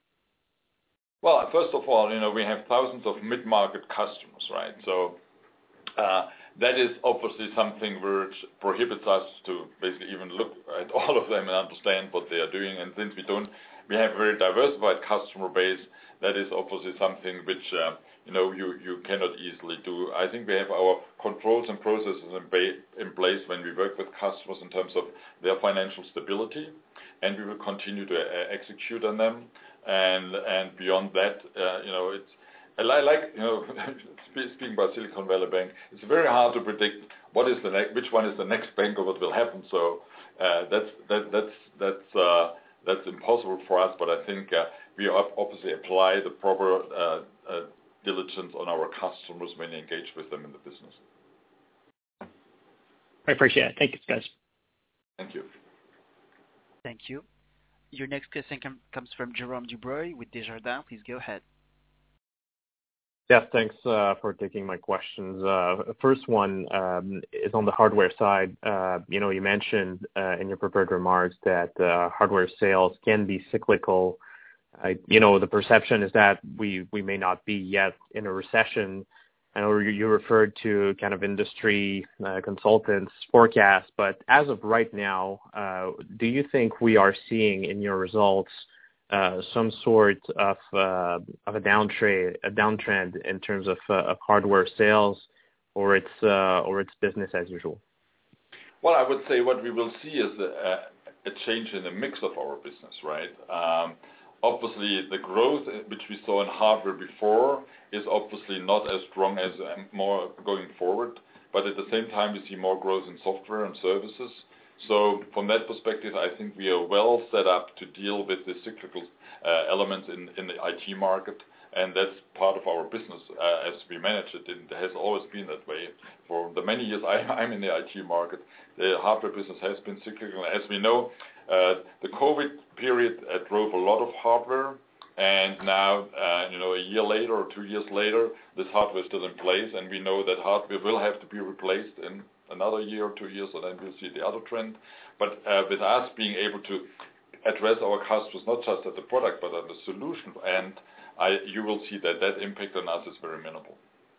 Well, first of all, you know, we have thousands of mid-market customers, right? So uh, that is obviously something which prohibits us to basically even look at all of them and understand what they are doing. And since we don't, we have a very diversified customer base, that is obviously something which, uh, you know, you, you cannot easily do. I think we have our controls and processes in, ba- in place when we work with customers in terms of their financial stability, and we will continue to uh, execute on them. And and beyond that, uh, you know, it's I like, you know, speaking about Silicon Valley Bank, it's very hard to predict what is the next, which one is the next bank or what will happen. So uh, that's that, that's that's uh, that's impossible for us. But I think uh, we obviously apply the proper uh, uh, diligence on our customers when we engage with them in the business. I appreciate it. Thank you, guys. Thank you. Thank you. Your next question com- comes from Jerome Dubreuil with Desjardins. Please go ahead. Yes, thanks uh, for taking my questions. Uh, first one um, is on the hardware side. Uh, you know, you mentioned uh, in your prepared remarks that uh, hardware sales can be cyclical. I, you know, the perception is that we, we may not be yet in a recession. I know you referred to kind of industry uh, consultants' forecasts, but as of right now, uh, do you think we are seeing in your results uh, some sort of uh, of a downtrend, a downtrend in terms of, uh, of hardware sales, or it's uh, or it's business as usual? Well, I would say what we will see is a, a change in the mix of our business, right? Um, Obviously, the growth which we saw in hardware before is obviously not as strong as um, more going forward, but at the same time, we see more growth in software and services. So from that perspective, I think we are well set up to deal with the cyclical uh, elements in, in the I T market, and that's part of our business uh, as we manage it. It has always been that way. For the many years I, I'm in the I T market, the hardware business has been cyclical. As we know, Uh, the COVID period uh, drove a lot of hardware, and now, uh, you know, a year later or two years later, this hardware is still in place, and we know that hardware will have to be replaced in another year or two years, and then we'll see the other trend. But uh, with us being able to address our customers not just at the product, but at the solution, and I, you will see that that impact on us is very minimal.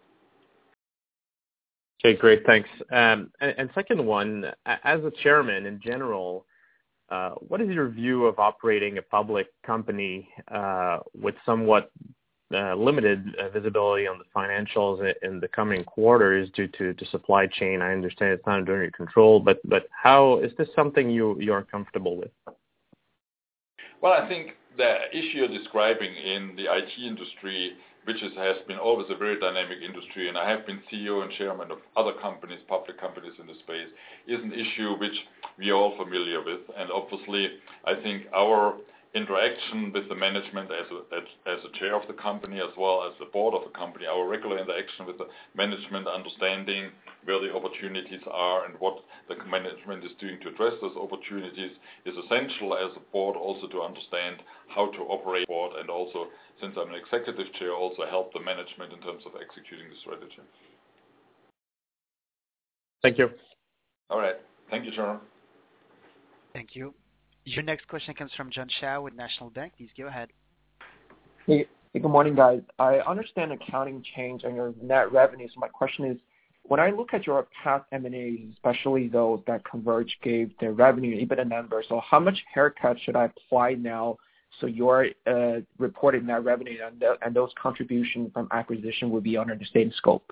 Okay, great, thanks. Um, and, and second one, as a chairman in general, Uh, what is your view of operating a public company uh, with somewhat uh, limited uh, visibility on the financials in, in the coming quarters due to, to supply chain? I understand it's not under your control, but but how is this something you you are comfortable with? Well, I think the issue you're describing in the I T industry, which is, has been always a very dynamic industry, and I have been C E O and chairman of other companies, public companies in the space, is an issue which we are all familiar with. And obviously, I think our interaction with the management as a, as, as a chair of the company, as well as the board of the company, our regular interaction with the management, understanding where the opportunities are and what the management is doing to address those opportunities, is essential as a board also to understand how to operate the board, and also, since I'm an executive chair, also help the management in terms of executing the strategy. Thank you. All right. Thank you, Sharon. Thank you. Your next question comes from John Shao with National Bank. Please go ahead. Hey, hey, good morning, guys. I understand accounting change on your net revenue. So my question is, when I look at your past M and A's, especially those that Converge gave their revenue and EBITDA numbers, so how much haircut should I apply now so your uh, reported net revenue and, the, and those contributions from acquisition will be under the same scope?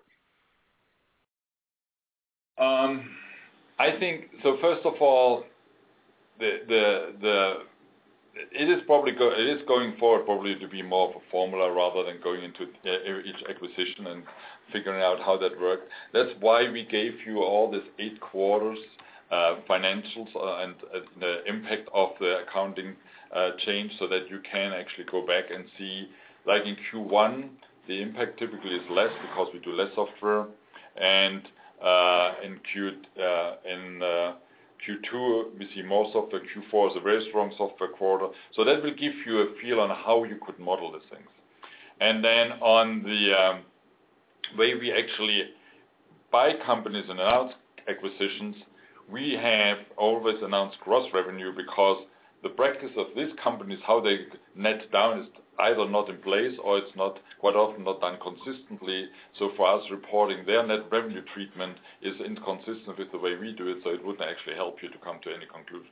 Um, I think, so first of all, The, the the it is probably go, it is going forward probably to be more of a formula rather than going into each acquisition and figuring out how that worked. That's why we gave you all this eight quarters uh, financials uh, and uh, the impact of the accounting uh, change, so that you can actually go back and see, like in Q one, the impact typically is less because we do less software, and uh, in Q uh, in uh, Q two, we see more software. Q four is a very strong software quarter. So that will give you a feel on how you could model these things. And then on the um, way we actually buy companies and announce acquisitions, we have always announced gross revenue, because the practice of these companies, how they net down, is either not in place or it's not quite often not done consistently. So for us, reporting their net revenue treatment is inconsistent with the way we do it, so it wouldn't actually help you to come to any conclusion.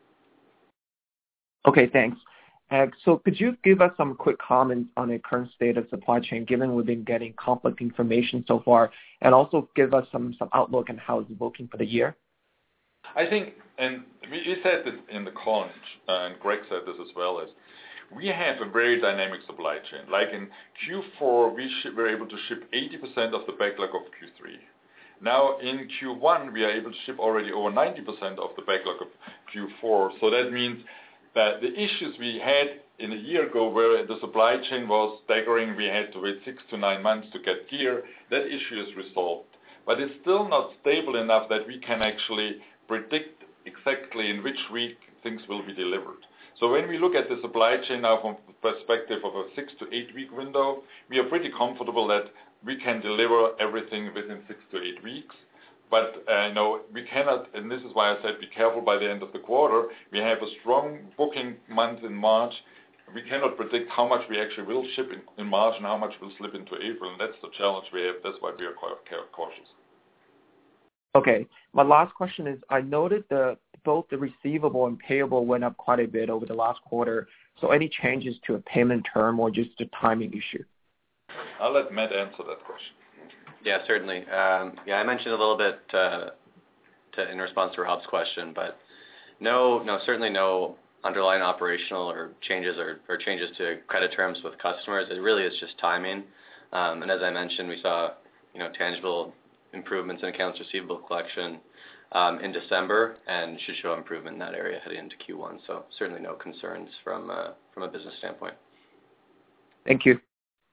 Okay, thanks. Uh, so could you give us some quick comments on the current state of supply chain, given we've been getting conflicting information so far, and also give us some, some outlook on how it's looking for the year? I think, and we said this in the call, and Greg said this as well, is we have a very dynamic supply chain. Like in Q four, we were able to ship eighty percent of the backlog of Q three. Now in Q one, we are able to ship already over ninety percent of the backlog of Q four. So that means that the issues we had in a year ago, where the supply chain was staggering, we had to wait six to nine months to get gear, that issue is resolved. But it's still not stable enough that we can actually predict exactly in which week things will be delivered. So when we look at the supply chain now from the perspective of a six to eight week window, we are pretty comfortable that we can deliver everything within six to eight weeks. But uh, no, we cannot, and this is why I said be careful by the end of the quarter. We have a strong booking month in March. we cannot predict how much we actually will ship in, in March and how much will slip into April, and that's the challenge we have. That's why we are quite cautious. Okay. My last question is, I noted the both the receivable and payable went up quite a bit over the last quarter. So any changes to a payment term or just a timing issue? I'll let Matt answer that question. Yeah, certainly. Um, yeah, I mentioned a little bit uh, to, in response to Rob's question, but no, no, certainly no underlying operational or changes or, or changes to credit terms with customers. It really is just timing. Um, and as I mentioned, we saw, you know, tangible improvements in accounts receivable collection um, in December, and should show improvement in that area heading into Q one. So certainly no concerns from uh, from a business standpoint. Thank you.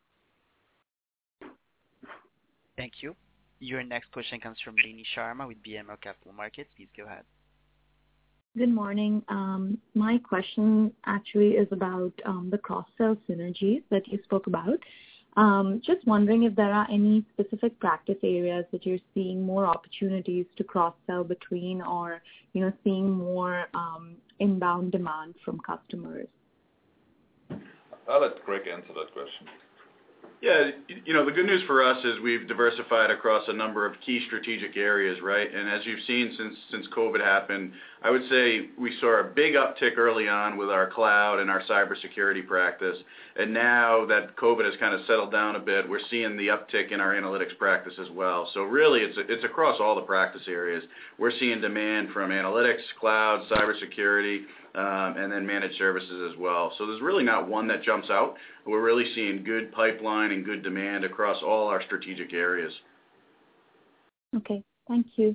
Thank you. Your next question comes from Lini Sharma with B M O Capital Markets. Please go ahead. Good morning. Um, my question actually is about um, the cross-sell synergies that you spoke about. Um, just wondering if there are any specific practice areas that you're seeing more opportunities to cross-sell between, or, you know, seeing more um, inbound demand from customers. I'll let Greg answer that question. Yeah, you know, the good news for us is we've diversified across a number of key strategic areas, right? And as you've seen since since COVID happened, I would say we saw a big uptick early on with our cloud and our cybersecurity practice. And now that COVID has kind of settled down a bit, we're seeing the uptick in our analytics practice as well. So really, it's it's across all the practice areas. We're seeing demand from analytics, cloud, cybersecurity, Um, and then managed services as well. So there's really not one that jumps out. We're really seeing good pipeline and good demand across all our strategic areas. Okay, thank you.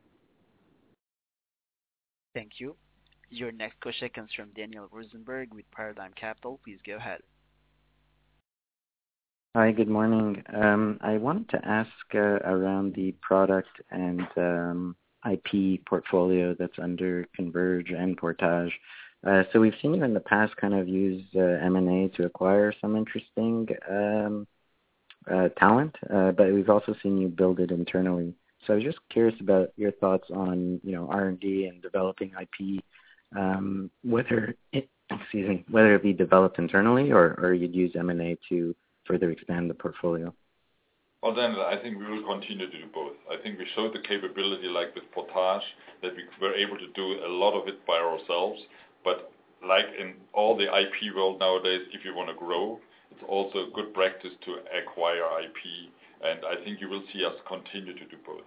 Thank you. Your next question comes from Daniel Rosenberg with Paradigm Capital. Please go ahead. Hi, good morning. Um, I wanted to ask uh, around the product and um, I P portfolio that's under Converge and Portage. Uh, so we've seen you in the past kind of use uh, M and A to acquire some interesting um, uh, talent, uh, but we've also seen you build it internally. So I was just curious about your thoughts on, you know, R and D and developing I P, um, whether it, excuse me, whether it be developed internally or, or you'd use M and A to further expand the portfolio. Well, then I think we will continue to do both. I think we showed the capability, like with Portage, that we were able to do a lot of it by ourselves. But like in all the I P world nowadays, if you want to grow, it's also good practice to acquire I P. And I think you will see us continue to do both.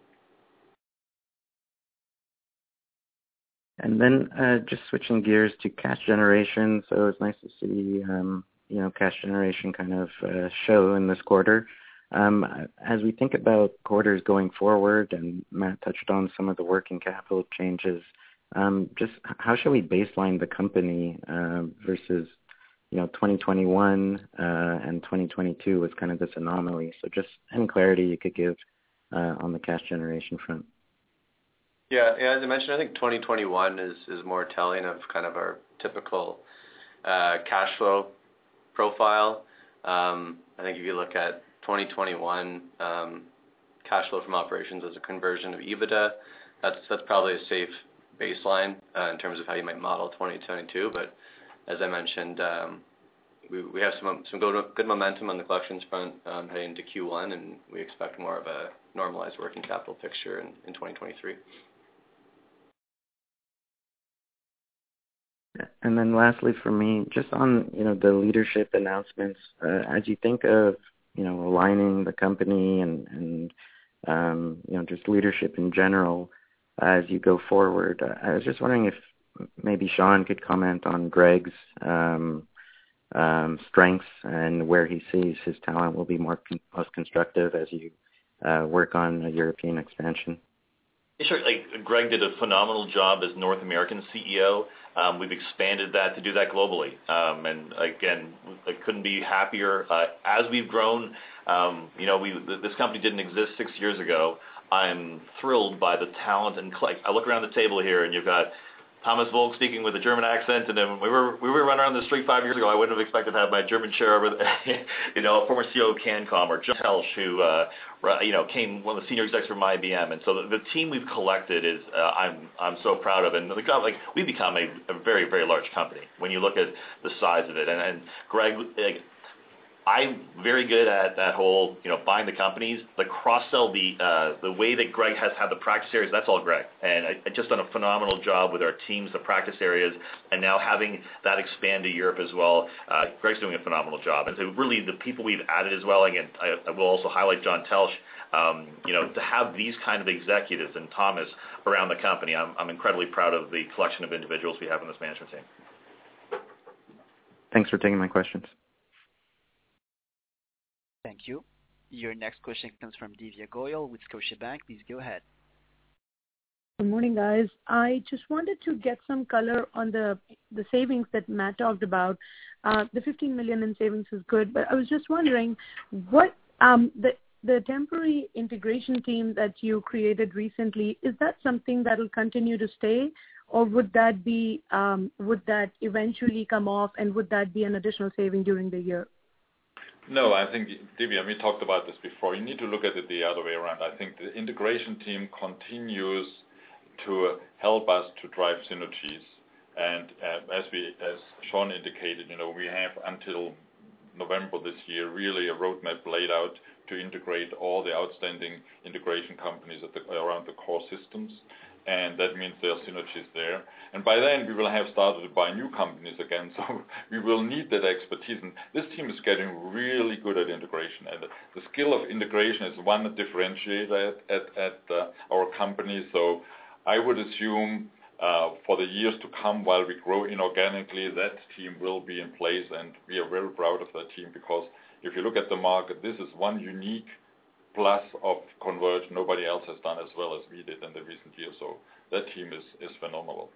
And then uh, just switching gears to cash generation. So it's nice to see, um, you know, cash generation kind of uh, show in this quarter. Um, as we think about quarters going forward, and Matt touched on some of the working capital changes, um, just how should we baseline the company uh, versus, you know, twenty twenty-one uh, and twenty twenty-two was kind of this anomaly. So just any clarity you could give uh, on the cash generation front. Yeah, yeah, as I mentioned, I think twenty twenty-one is, is more telling of kind of our typical uh, cash flow profile. Um, I think if you look at twenty twenty-one um, cash flow from operations as a conversion of EBITDA, that's that's probably a safe baseline uh, in terms of how you might model twenty twenty-two. But as I mentioned, um, we we have some some good, good momentum on the collections front um, heading into Q one, and we expect more of a normalized working capital picture in, in twenty twenty-three. And then lastly for me, just on, you know, the leadership announcements, uh, as you think of, you know, aligning the company and, and um, you know, just leadership in general as you go forward, I was just wondering if maybe Sean could comment on Greg's um, um, strengths and where he sees his talent will be more con- most constructive as you uh, work on a European expansion. Sure. Like Greg did a phenomenal job as North American C E O. Um, we've expanded that to do that globally. Um, and again, I couldn't be happier. Uh, as we've grown, um, you know, we this company didn't exist six years ago. I'm thrilled by the talent and like I look around the table here, and you've got Thomas Volk speaking with a German accent, and then we were we were running around the street five years ago. I wouldn't have expected to have my German share over, the, you know, a former C E O of CanCom, or John Telsch, who uh, you know came one of the senior execs from I B M, and so the, the team we've collected is uh, I'm I'm so proud of, and the, like we've become a, a very very large company when you look at the size of it, and, and Greg. Like, I'm very good at that whole, you know, buying the companies, the cross-sell, the uh, the way that Greg has had the practice areas, that's all Greg. And I, I just done a phenomenal job with our teams, the practice areas, and now having that expand to Europe as well. Uh, Greg's doing a phenomenal job. And so really the people we've added as well, again, I, I will also highlight John Telsch, um, you know, to have these kind of executives and Thomas around the company, I'm, I'm incredibly proud of the collection of individuals we have in this management team. Thanks for taking my questions. Thank you. Your next question comes from Divya Goyal with Scotiabank. Please go ahead. Good morning, guys. I just wanted to get some color on the the savings that Matt talked about. Uh, the fifteen million in savings is good, but I was just wondering what um, the the temporary integration team that you created recently, is that something that will continue to stay, or would that be um, would that eventually come off, and would that be an additional saving during the year? No, I think, Divya, we talked about this before. You need to look at it the other way around. I think the integration team continues to help us to drive synergies. And uh, as we, as Sean indicated, you know, we have until November this year really a roadmap laid out to integrate all the outstanding integration companies at the, around the core systems. And that means there are synergies there. And by then, we will have started to buy new companies again, so we will need that expertise. And this team is getting really good at integration. And the skill of integration is one differentiator at, at, at uh, our company. So I would assume uh, for the years to come, while we grow inorganically, that team will be in place. And we are very proud of that team, because if you look at the market, this is one unique plus of Converge nobody else has done as well as we did in the recent years. So that team is, is phenomenal.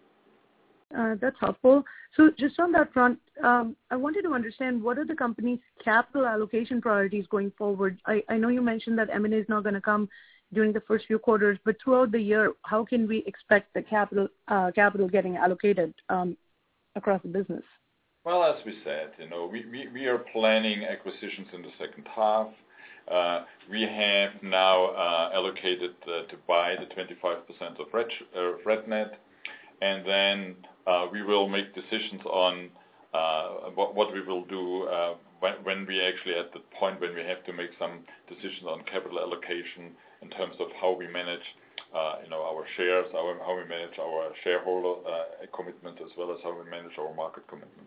Uh, that's helpful. So just on that front, um, I wanted to understand what are the company's capital allocation priorities going forward? I, I know you mentioned that M and A is not going to come during the first few quarters, but throughout the year, how can we expect the capital uh, capital getting allocated um, across the business? Well, as we said, you know, we, we, we are planning acquisitions in the second half. Uh, we have now uh, allocated uh, to buy the twenty-five percent of Red, uh, RedNet, and then uh, we will make decisions on uh, what, what we will do uh, when, when we actually at the point when we have to make some decisions on capital allocation in terms of how we manage, uh, you know, our shares, our, how we manage our shareholder uh, commitments, as well as how we manage our market commitments.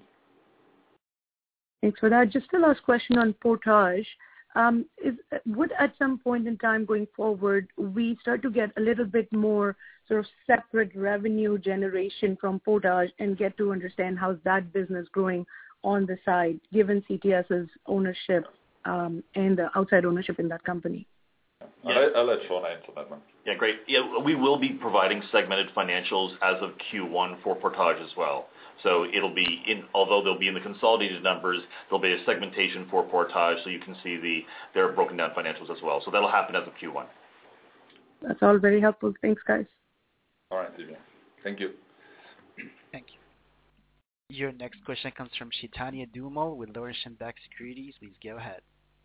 Thanks for that. Just the last question on Portage. Um, is, would at some point in time going forward, we start to get a little bit more sort of separate revenue generation from Portage and get to understand how's that business growing on the side, given CTS's ownership um, and the outside ownership in that company? Yeah. I'll, let, I'll let Sean answer that one. Yeah, great. Yeah, we will be providing segmented financials as of Q one for Portage as well. So it'll be in, although they'll be in the consolidated numbers, there'll be a segmentation for Portage, so you can see the their broken down financials as well. So that'll happen as of Q one. That's all very helpful. Thanks, guys. All right, Divya. Thank you. Thank you. Your next question comes from Chaitanya Dumal with Laurentian Bank Securities. Please go ahead.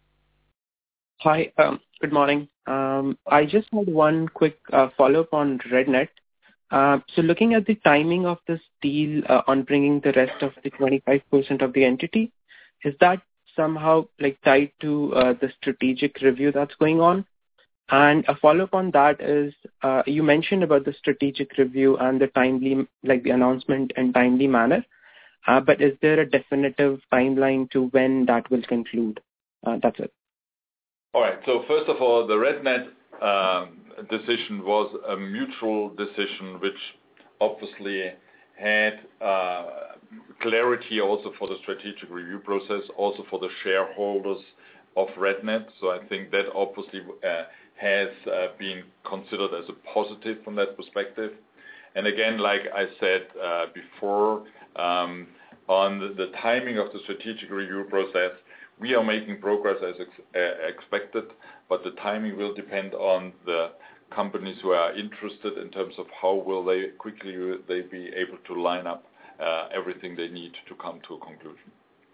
Hi, um, good morning. Um, I just had one quick uh, follow-up on RedNet. Uh, so looking at the timing of this deal uh, on bringing the rest of the twenty-five percent of the entity, is that somehow like tied to uh, the strategic review that's going on? And a follow-up on that is, uh, you mentioned about the strategic review and the timely, like the announcement in timely manner, uh, but is there a definitive timeline to when that will conclude? Uh, that's it. All right. So first of all, the RedNet um, decision was a mutual decision, which obviously had uh, clarity also for the strategic review process, also for the shareholders of RedNet. So I think that obviously uh, has uh, been considered as a positive from that perspective. And again, like I said uh, before, um, on the, the timing of the strategic review process, we are making progress as ex- uh, expected, but the timing will depend on the companies who are interested in terms of how will they quickly they be able to line up uh, everything they need to come to a conclusion.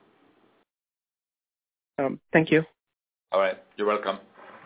Um, thank you. All right. You're welcome.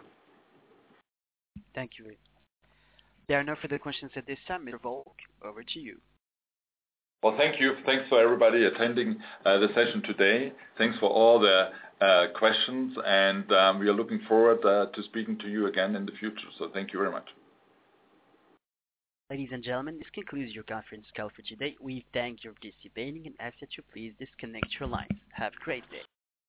Thank you. There are no further questions at this time. Mister Volk, over to you. Well, thank you. Thanks for everybody attending uh, the session today. Thanks for all the uh, questions, and um, we are looking forward uh, to speaking to you again in the future. So thank you very much. Ladies and gentlemen, this concludes your conference call for today. We thank you for participating and ask that you please disconnect your lines. Have a great day.